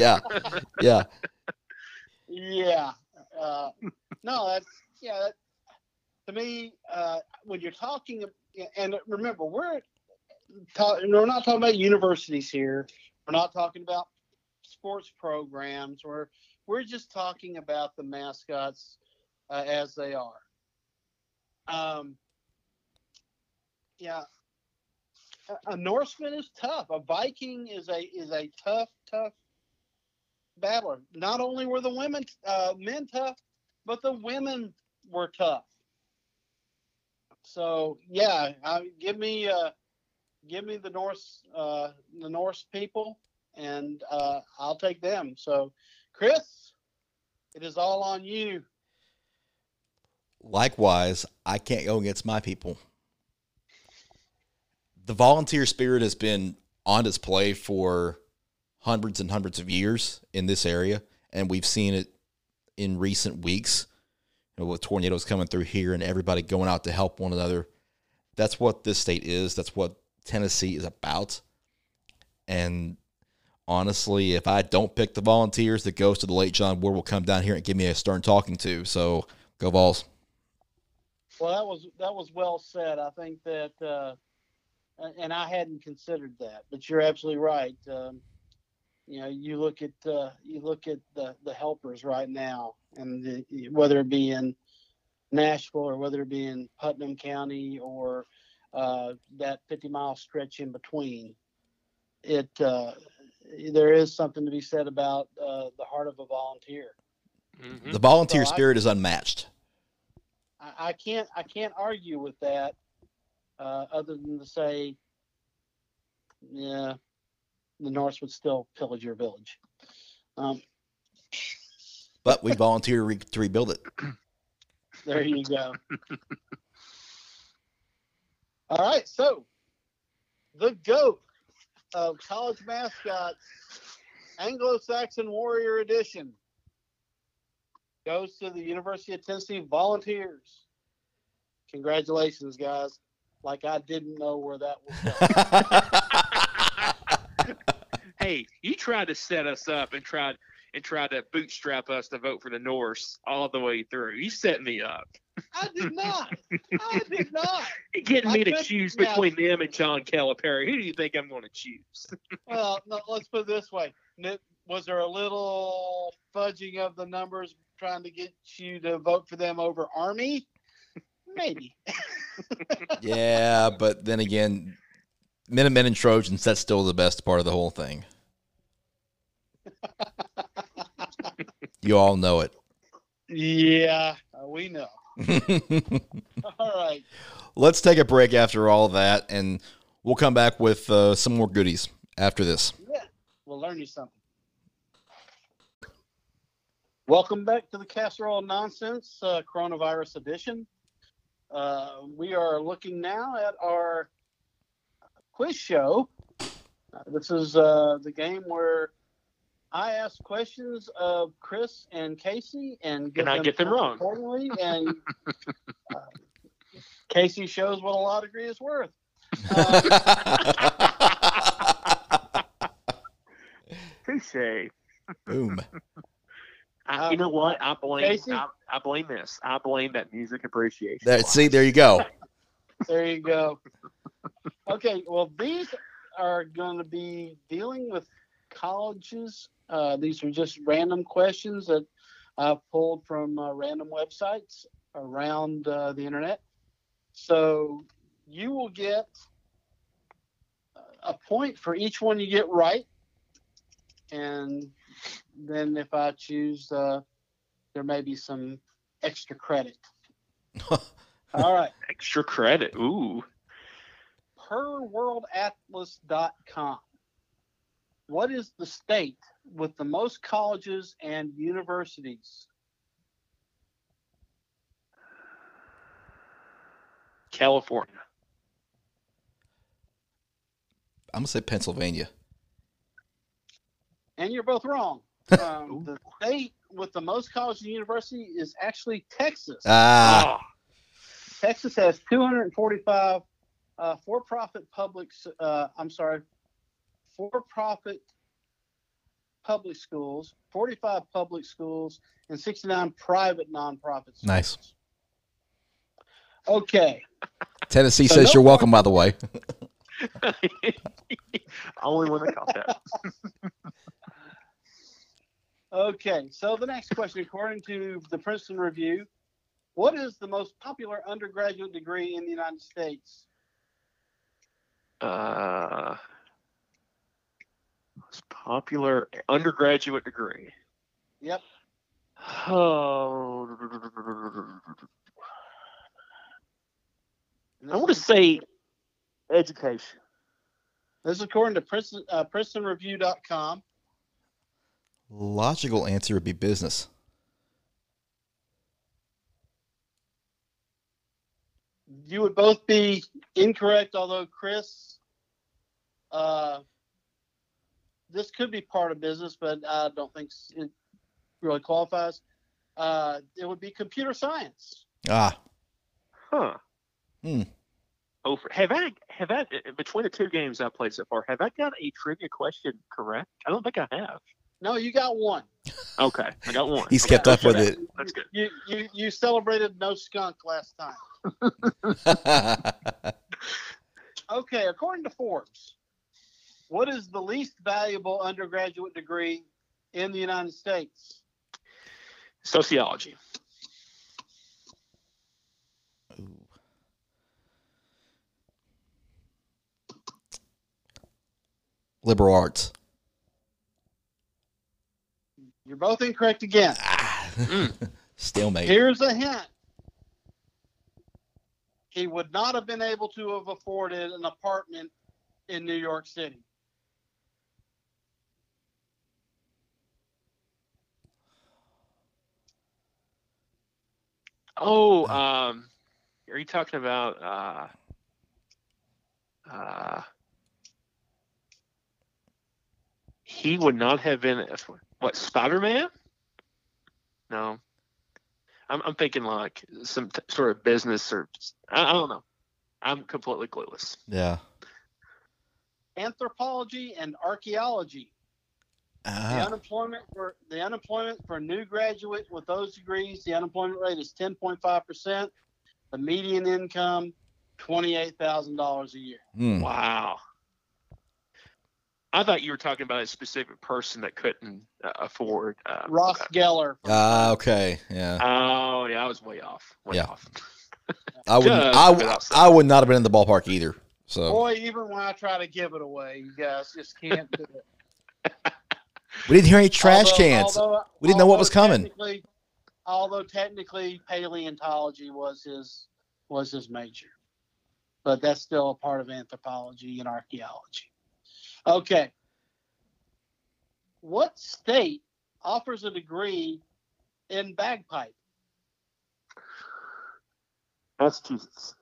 Yeah. No, to me, when you're talking, and remember, we're not talking about universities here. We're not talking about sports programs. We're just talking about the mascots as they are. Yeah, a Norseman is tough. A Viking is a tough battler. Not only were the men tough, but the women were tough. So yeah, give me the Norse people, and I'll take them. So, Chris, it is all on you. Likewise, I can't go against my people. The volunteer spirit has been on display for hundreds and hundreds of years in this area, and we've seen it in recent weeks with tornadoes coming through here and everybody going out to help one another. That's what this state is. That's what Tennessee is about. And honestly, if I don't pick the Volunteers, the ghost of the late John Ward will come down here and give me a stern talking to. So go Vols. Well, that was well said. I think that, and I hadn't considered that, but you're absolutely right. You look at the helpers right now, and whether it be in Nashville or whether it be in Putnam County or that 50-mile stretch in between, there is something to be said about the heart of a volunteer. Mm-hmm. The volunteer spirit is unmatched. I can't argue with that, other than to say, yeah, the Norse would still pillage your village. But we volunteer to rebuild it. There you go. All right, so the GOAT of college mascots, Anglo-Saxon Warrior Edition, goes to the University of Tennessee Volunteers. Congratulations, guys. Like I didn't know where that was going. Hey, you tried to set us up and tried to bootstrap us to vote for the Norse all the way through. You set me up. I did not. You're getting me to choose between them and John Calipari. Who do you think I'm going to choose? Well, no, let's put it this way. Was there a little fudging of the numbers trying to get you to vote for them over Army? Maybe. Yeah, but then again, Minutemen and Trojans, that's still the best part of the whole thing. You all know it. Yeah, we know. All right. Let's take a break after all that, and we'll come back with some more goodies after this. Yeah, we'll learn you something. Welcome back to the Casserole Nonsense Coronavirus Edition. We are looking now at our quiz show. This is the game where I ask questions of Chris and Casey and get them wrong accordingly, and Casey shows what a law degree is worth. Touche. Boom. You know what? I blame Casey? I blame this. I blame that music appreciation. There you go. There you go. Okay, well, these are going to be dealing with colleges. These are just random questions that I've pulled from random websites around the internet. So you will get a point for each one you get right. And then if I choose, there may be some extra credit. All right. Extra credit. Ooh. Per worldatlas.com, what is the state with the most colleges and universities? California. I'm going to say Pennsylvania. And you're both wrong. The state with the most colleges and universities is actually Texas. Ah. Oh. Texas has 245 for-profit public schools, 45 public schools, and 69 private nonprofit schools. Nice. Okay. Tennessee So says no you're welcome, by the way. Only one that caught that. Okay, so the next question, according to the Princeton Review, what is the most popular undergraduate degree in the United States? Most popular undergraduate degree. Yep. Oh, I want to say education. This is according to PrincetonReview.com. Logical answer would be business. You would both be incorrect, although Chris, this could be part of business, but I don't think it really qualifies. It would be computer science. Ah. Huh. Hmm. Oh, have I between the two games I played so far, have I got a trivia question correct? I don't think I have. No, you got one. Okay, I got one. He's kept up with it. That's good. You celebrated no skunk last time. Okay, according to Forbes, what is the least valuable undergraduate degree in the United States? Sociology. Liberal arts. You're both incorrect again. Stalemate. Here's a hint. He would not have been able to have afforded an apartment in New York City. Oh, are you talking about he would not have been what, Spider-Man? No. I'm thinking like some sort of business or I don't know. I'm completely clueless. Yeah. Anthropology and archaeology. The unemployment for new graduate with those degrees, the unemployment rate is 10.5%. The median income, $28,000 a year. Wow. I thought you were talking about a specific person that couldn't afford. Ross Geller. Okay. Yeah. Oh, yeah, I was way off. Way off. I would. I would not have been in the ballpark either. So Boy, even when I try to give it away, you guys just can't do it. we didn't hear any trash cans. We didn't know what was coming. Although technically paleontology was his major, but that's still a part of anthropology and archaeology. Okay. What state offers a degree in bagpipe? Massachusetts.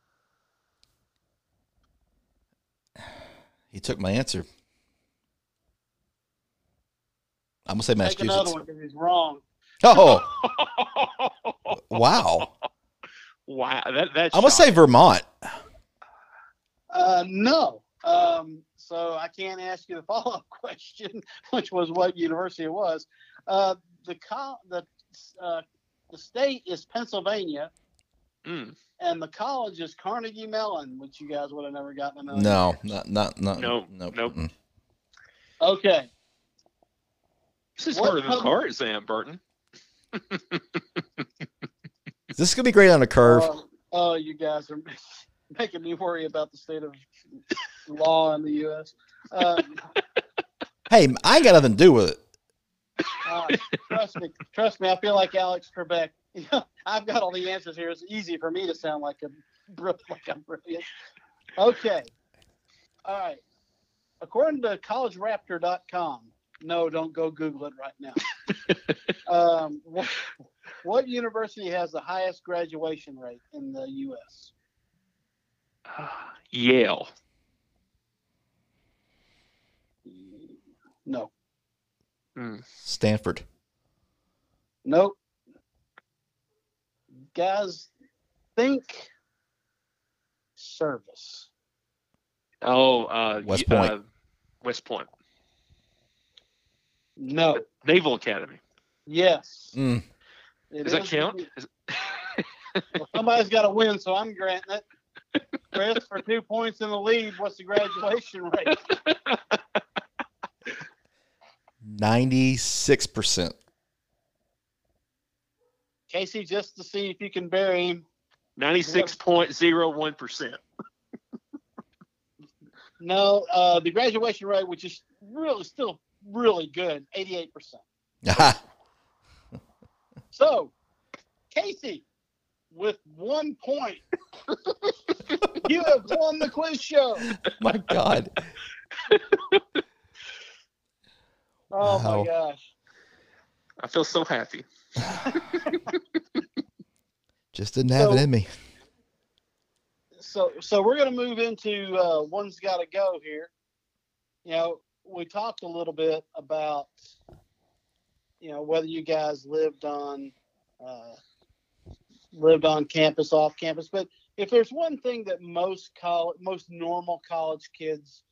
He took my answer. I'm gonna say Take Massachusetts. another one because he's wrong. Oh, wow! Wow, that's. I'm gonna say Vermont. No. So I can't ask you the follow-up question, which was what university it was. The state is Pennsylvania, and the college is Carnegie Mellon, which you guys would have never gotten a million. No, not Nope. Mm. Okay. This is harder than the car exam, Burton. This is gonna be great on a curve. Oh, you guys are making me worry about the state of law in the U.S. Hey, I ain't got nothing to do with it. Trust me. I feel like Alex Trebek. I've got all the answers here. It's easy for me to sound like I'm brilliant. Okay. All right. According to collegeraptor.com, no, don't go Google it right now. What university has the highest graduation rate in the U.S.? Yale. No. Stanford. Nope. Guys, think service. Oh, West Point. West Point. No. Naval Academy. Yes. Mm. Does that count? Well, somebody's got to win, so I'm granting it. Chris, for 2 points in the lead, what's the graduation rate? 96%. Casey, just to see if you can bury him. 96.01%. No, the graduation rate, which is still really good, 88%. So, Casey, with 1 point, you have won the quiz show. My God. Oh, Wow. my gosh. I feel so happy. Just didn't have it in me. So we're going to move into One's Gotta Go here. You know, we talked a little bit about, whether you guys lived on campus, off campus. But if there's one thing that most normal college kids,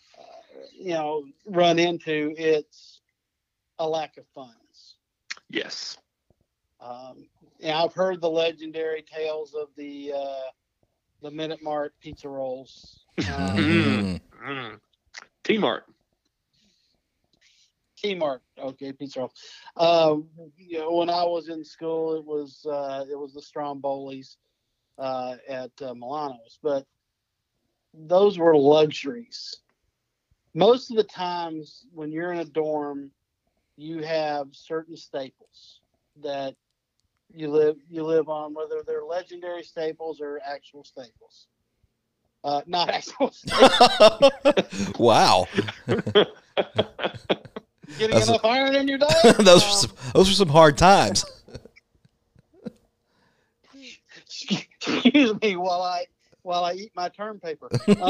run into, it's a lack of funds. Yes. I've heard the legendary tales of the Minute Mart pizza rolls. T-Mart. T-Mart, okay, pizza rolls. When I was in school, it was the Strombolis at Milano's, but those were luxuries. Most of the times, when you're in a dorm, you have certain staples that you live on, whether they're legendary staples or actual staples. Not actual staples. Wow. Getting enough iron in your diet? those were some hard times. Excuse me while I eat my term paper.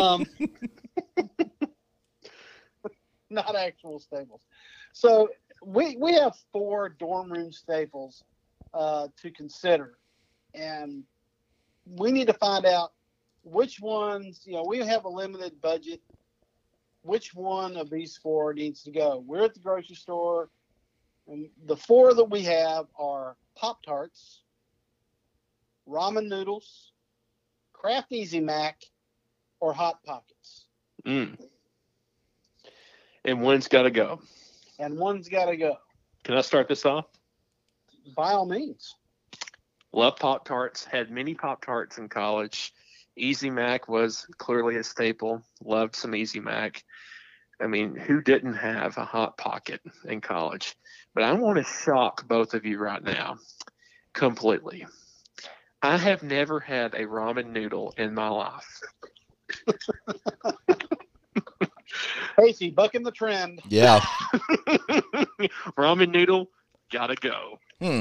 Not actual staples. So we have 4 dorm room staples to consider, and we need to find out which ones. We have a limited budget. Which one of these 4 needs to go? We're at the grocery store, and the 4 that we have are Pop-Tarts, ramen noodles, Kraft Easy Mac, or Hot Pockets. And one's got to go. And one's got to go. Can I start this off? By all means. Loved Pop Tarts. Had many Pop Tarts in college. Easy Mac was clearly a staple. Loved some Easy Mac. I mean, who didn't have a Hot Pocket in college? But I want to shock both of you right now completely. I have never had a ramen noodle in my life. Casey, bucking the trend. Yeah. Ramen noodle, gotta go.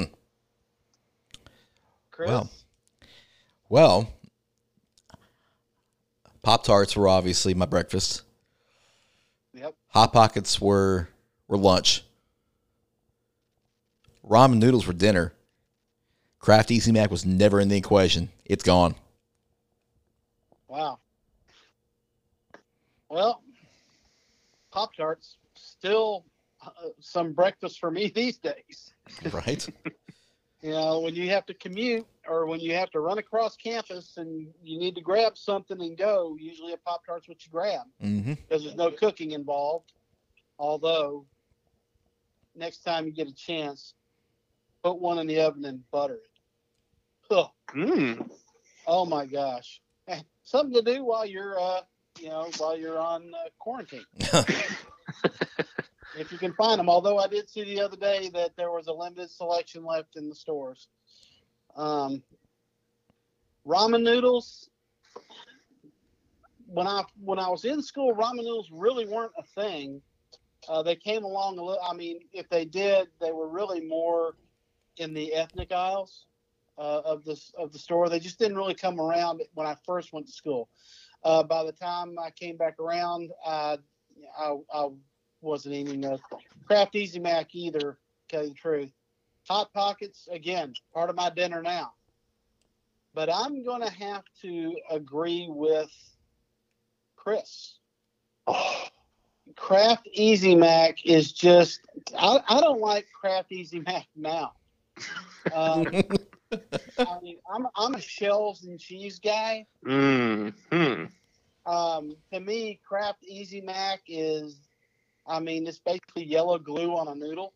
Chris? Well, Pop-Tarts were obviously my breakfast. Yep. Hot Pockets were lunch. Ramen noodles were dinner. Kraft Easy Mac was never in the equation. It's gone. Wow. Well, Pop-Tarts still some breakfast for me these days. Right? You know, when you have to commute or when you have to run across campus and you need to grab something and go, usually a Pop-Tart's what you grab because there's no cooking involved. Although, next time you get a chance, put one in the oven and butter it. Oh, oh my gosh. Something to do while you're, while you're on quarantine. If you can find them. Although I did see the other day that there was a limited selection left in the stores. Ramen noodles. When I was in school, ramen noodles really weren't a thing. They came along a little. I mean, if they did, they were really more in the ethnic aisles of the store. They just didn't really come around when I first went to school. By the time I came back around, I wasn't eating a Kraft Easy Mac either, to tell you the truth. Hot Pockets, again, part of my dinner now. But I'm going to have to agree with Chris. Oh, Kraft Easy Mac is just, I don't like Kraft Easy Mac now. I mean, I'm a shells and cheese guy. To me, Kraft Easy Mac is, I mean, it's basically yellow glue on a noodle.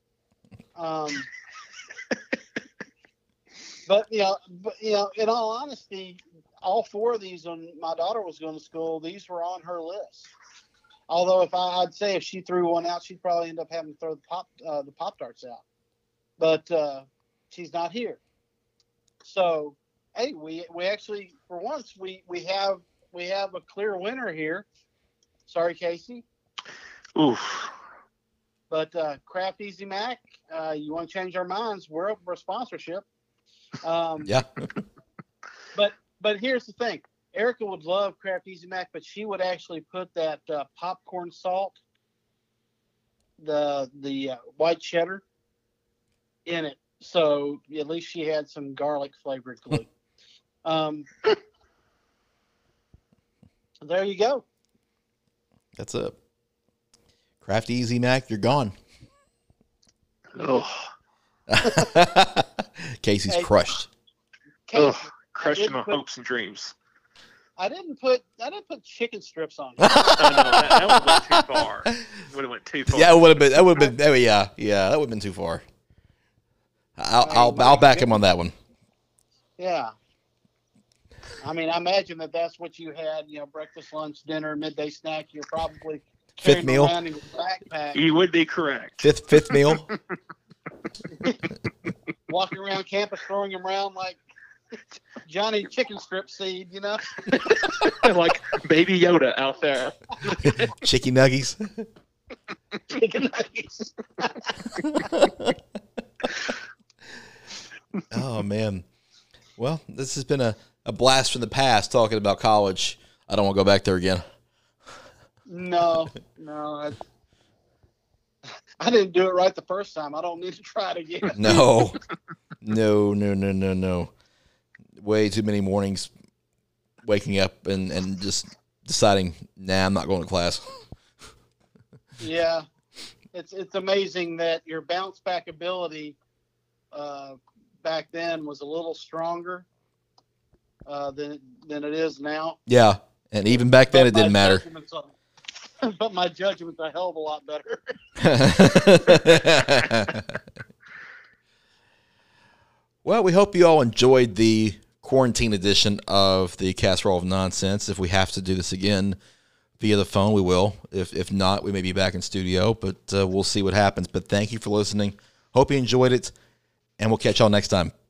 But in all honesty, all four of these, when my daughter was going to school, these were on her list. Although I'd say if she threw one out, she'd probably end up having to throw the Pop-Tarts out. But she's not here. So, hey, we actually, for once, we have a clear winner here. Sorry, Casey. Oof. But Kraft Easy Mac, you want to change our minds? We're up for a sponsorship. Yeah. But here's the thing. Erica would love Kraft Easy Mac, but she would actually put that popcorn salt, the white cheddar, in it. So at least she had some garlic flavored glue. There you go. That's a Kraft Easy Mac. You're gone. Oh. Casey's crushed. Casey, crushed my hopes and dreams. I didn't put chicken strips on. That would have went too far. Would have went too far. Yeah, it would have been. That would have been. Yeah, that would have been too far. I'll back him on that one. Yeah. I mean, I imagine that's what you had. Breakfast, lunch, dinner, midday snack. You're probably fifth meal. Around in your backpack. You would be correct. Fifth meal. Walking around campus, throwing them around like Johnny Chicken Strip Seed, Like Baby Yoda out there. Chicken nuggies. Chicken nuggets. Oh, man. Well, this has been a blast from the past talking about college. I don't want to go back there again. No. I didn't do it right the first time. I don't need to try it again. No. Way too many mornings waking up and just deciding, I'm not going to class. Yeah. It's amazing that your bounce back ability back then was a little stronger than it is now. Yeah, and even back then it didn't matter. But my judgment's a hell of a lot better. Well, we hope you all enjoyed the quarantine edition of the Casserole of Nonsense. If we have to do this again via the phone, we will. If not, we may be back in studio, but we'll see what happens. But thank you for listening. Hope you enjoyed it, and we'll catch y'all next time.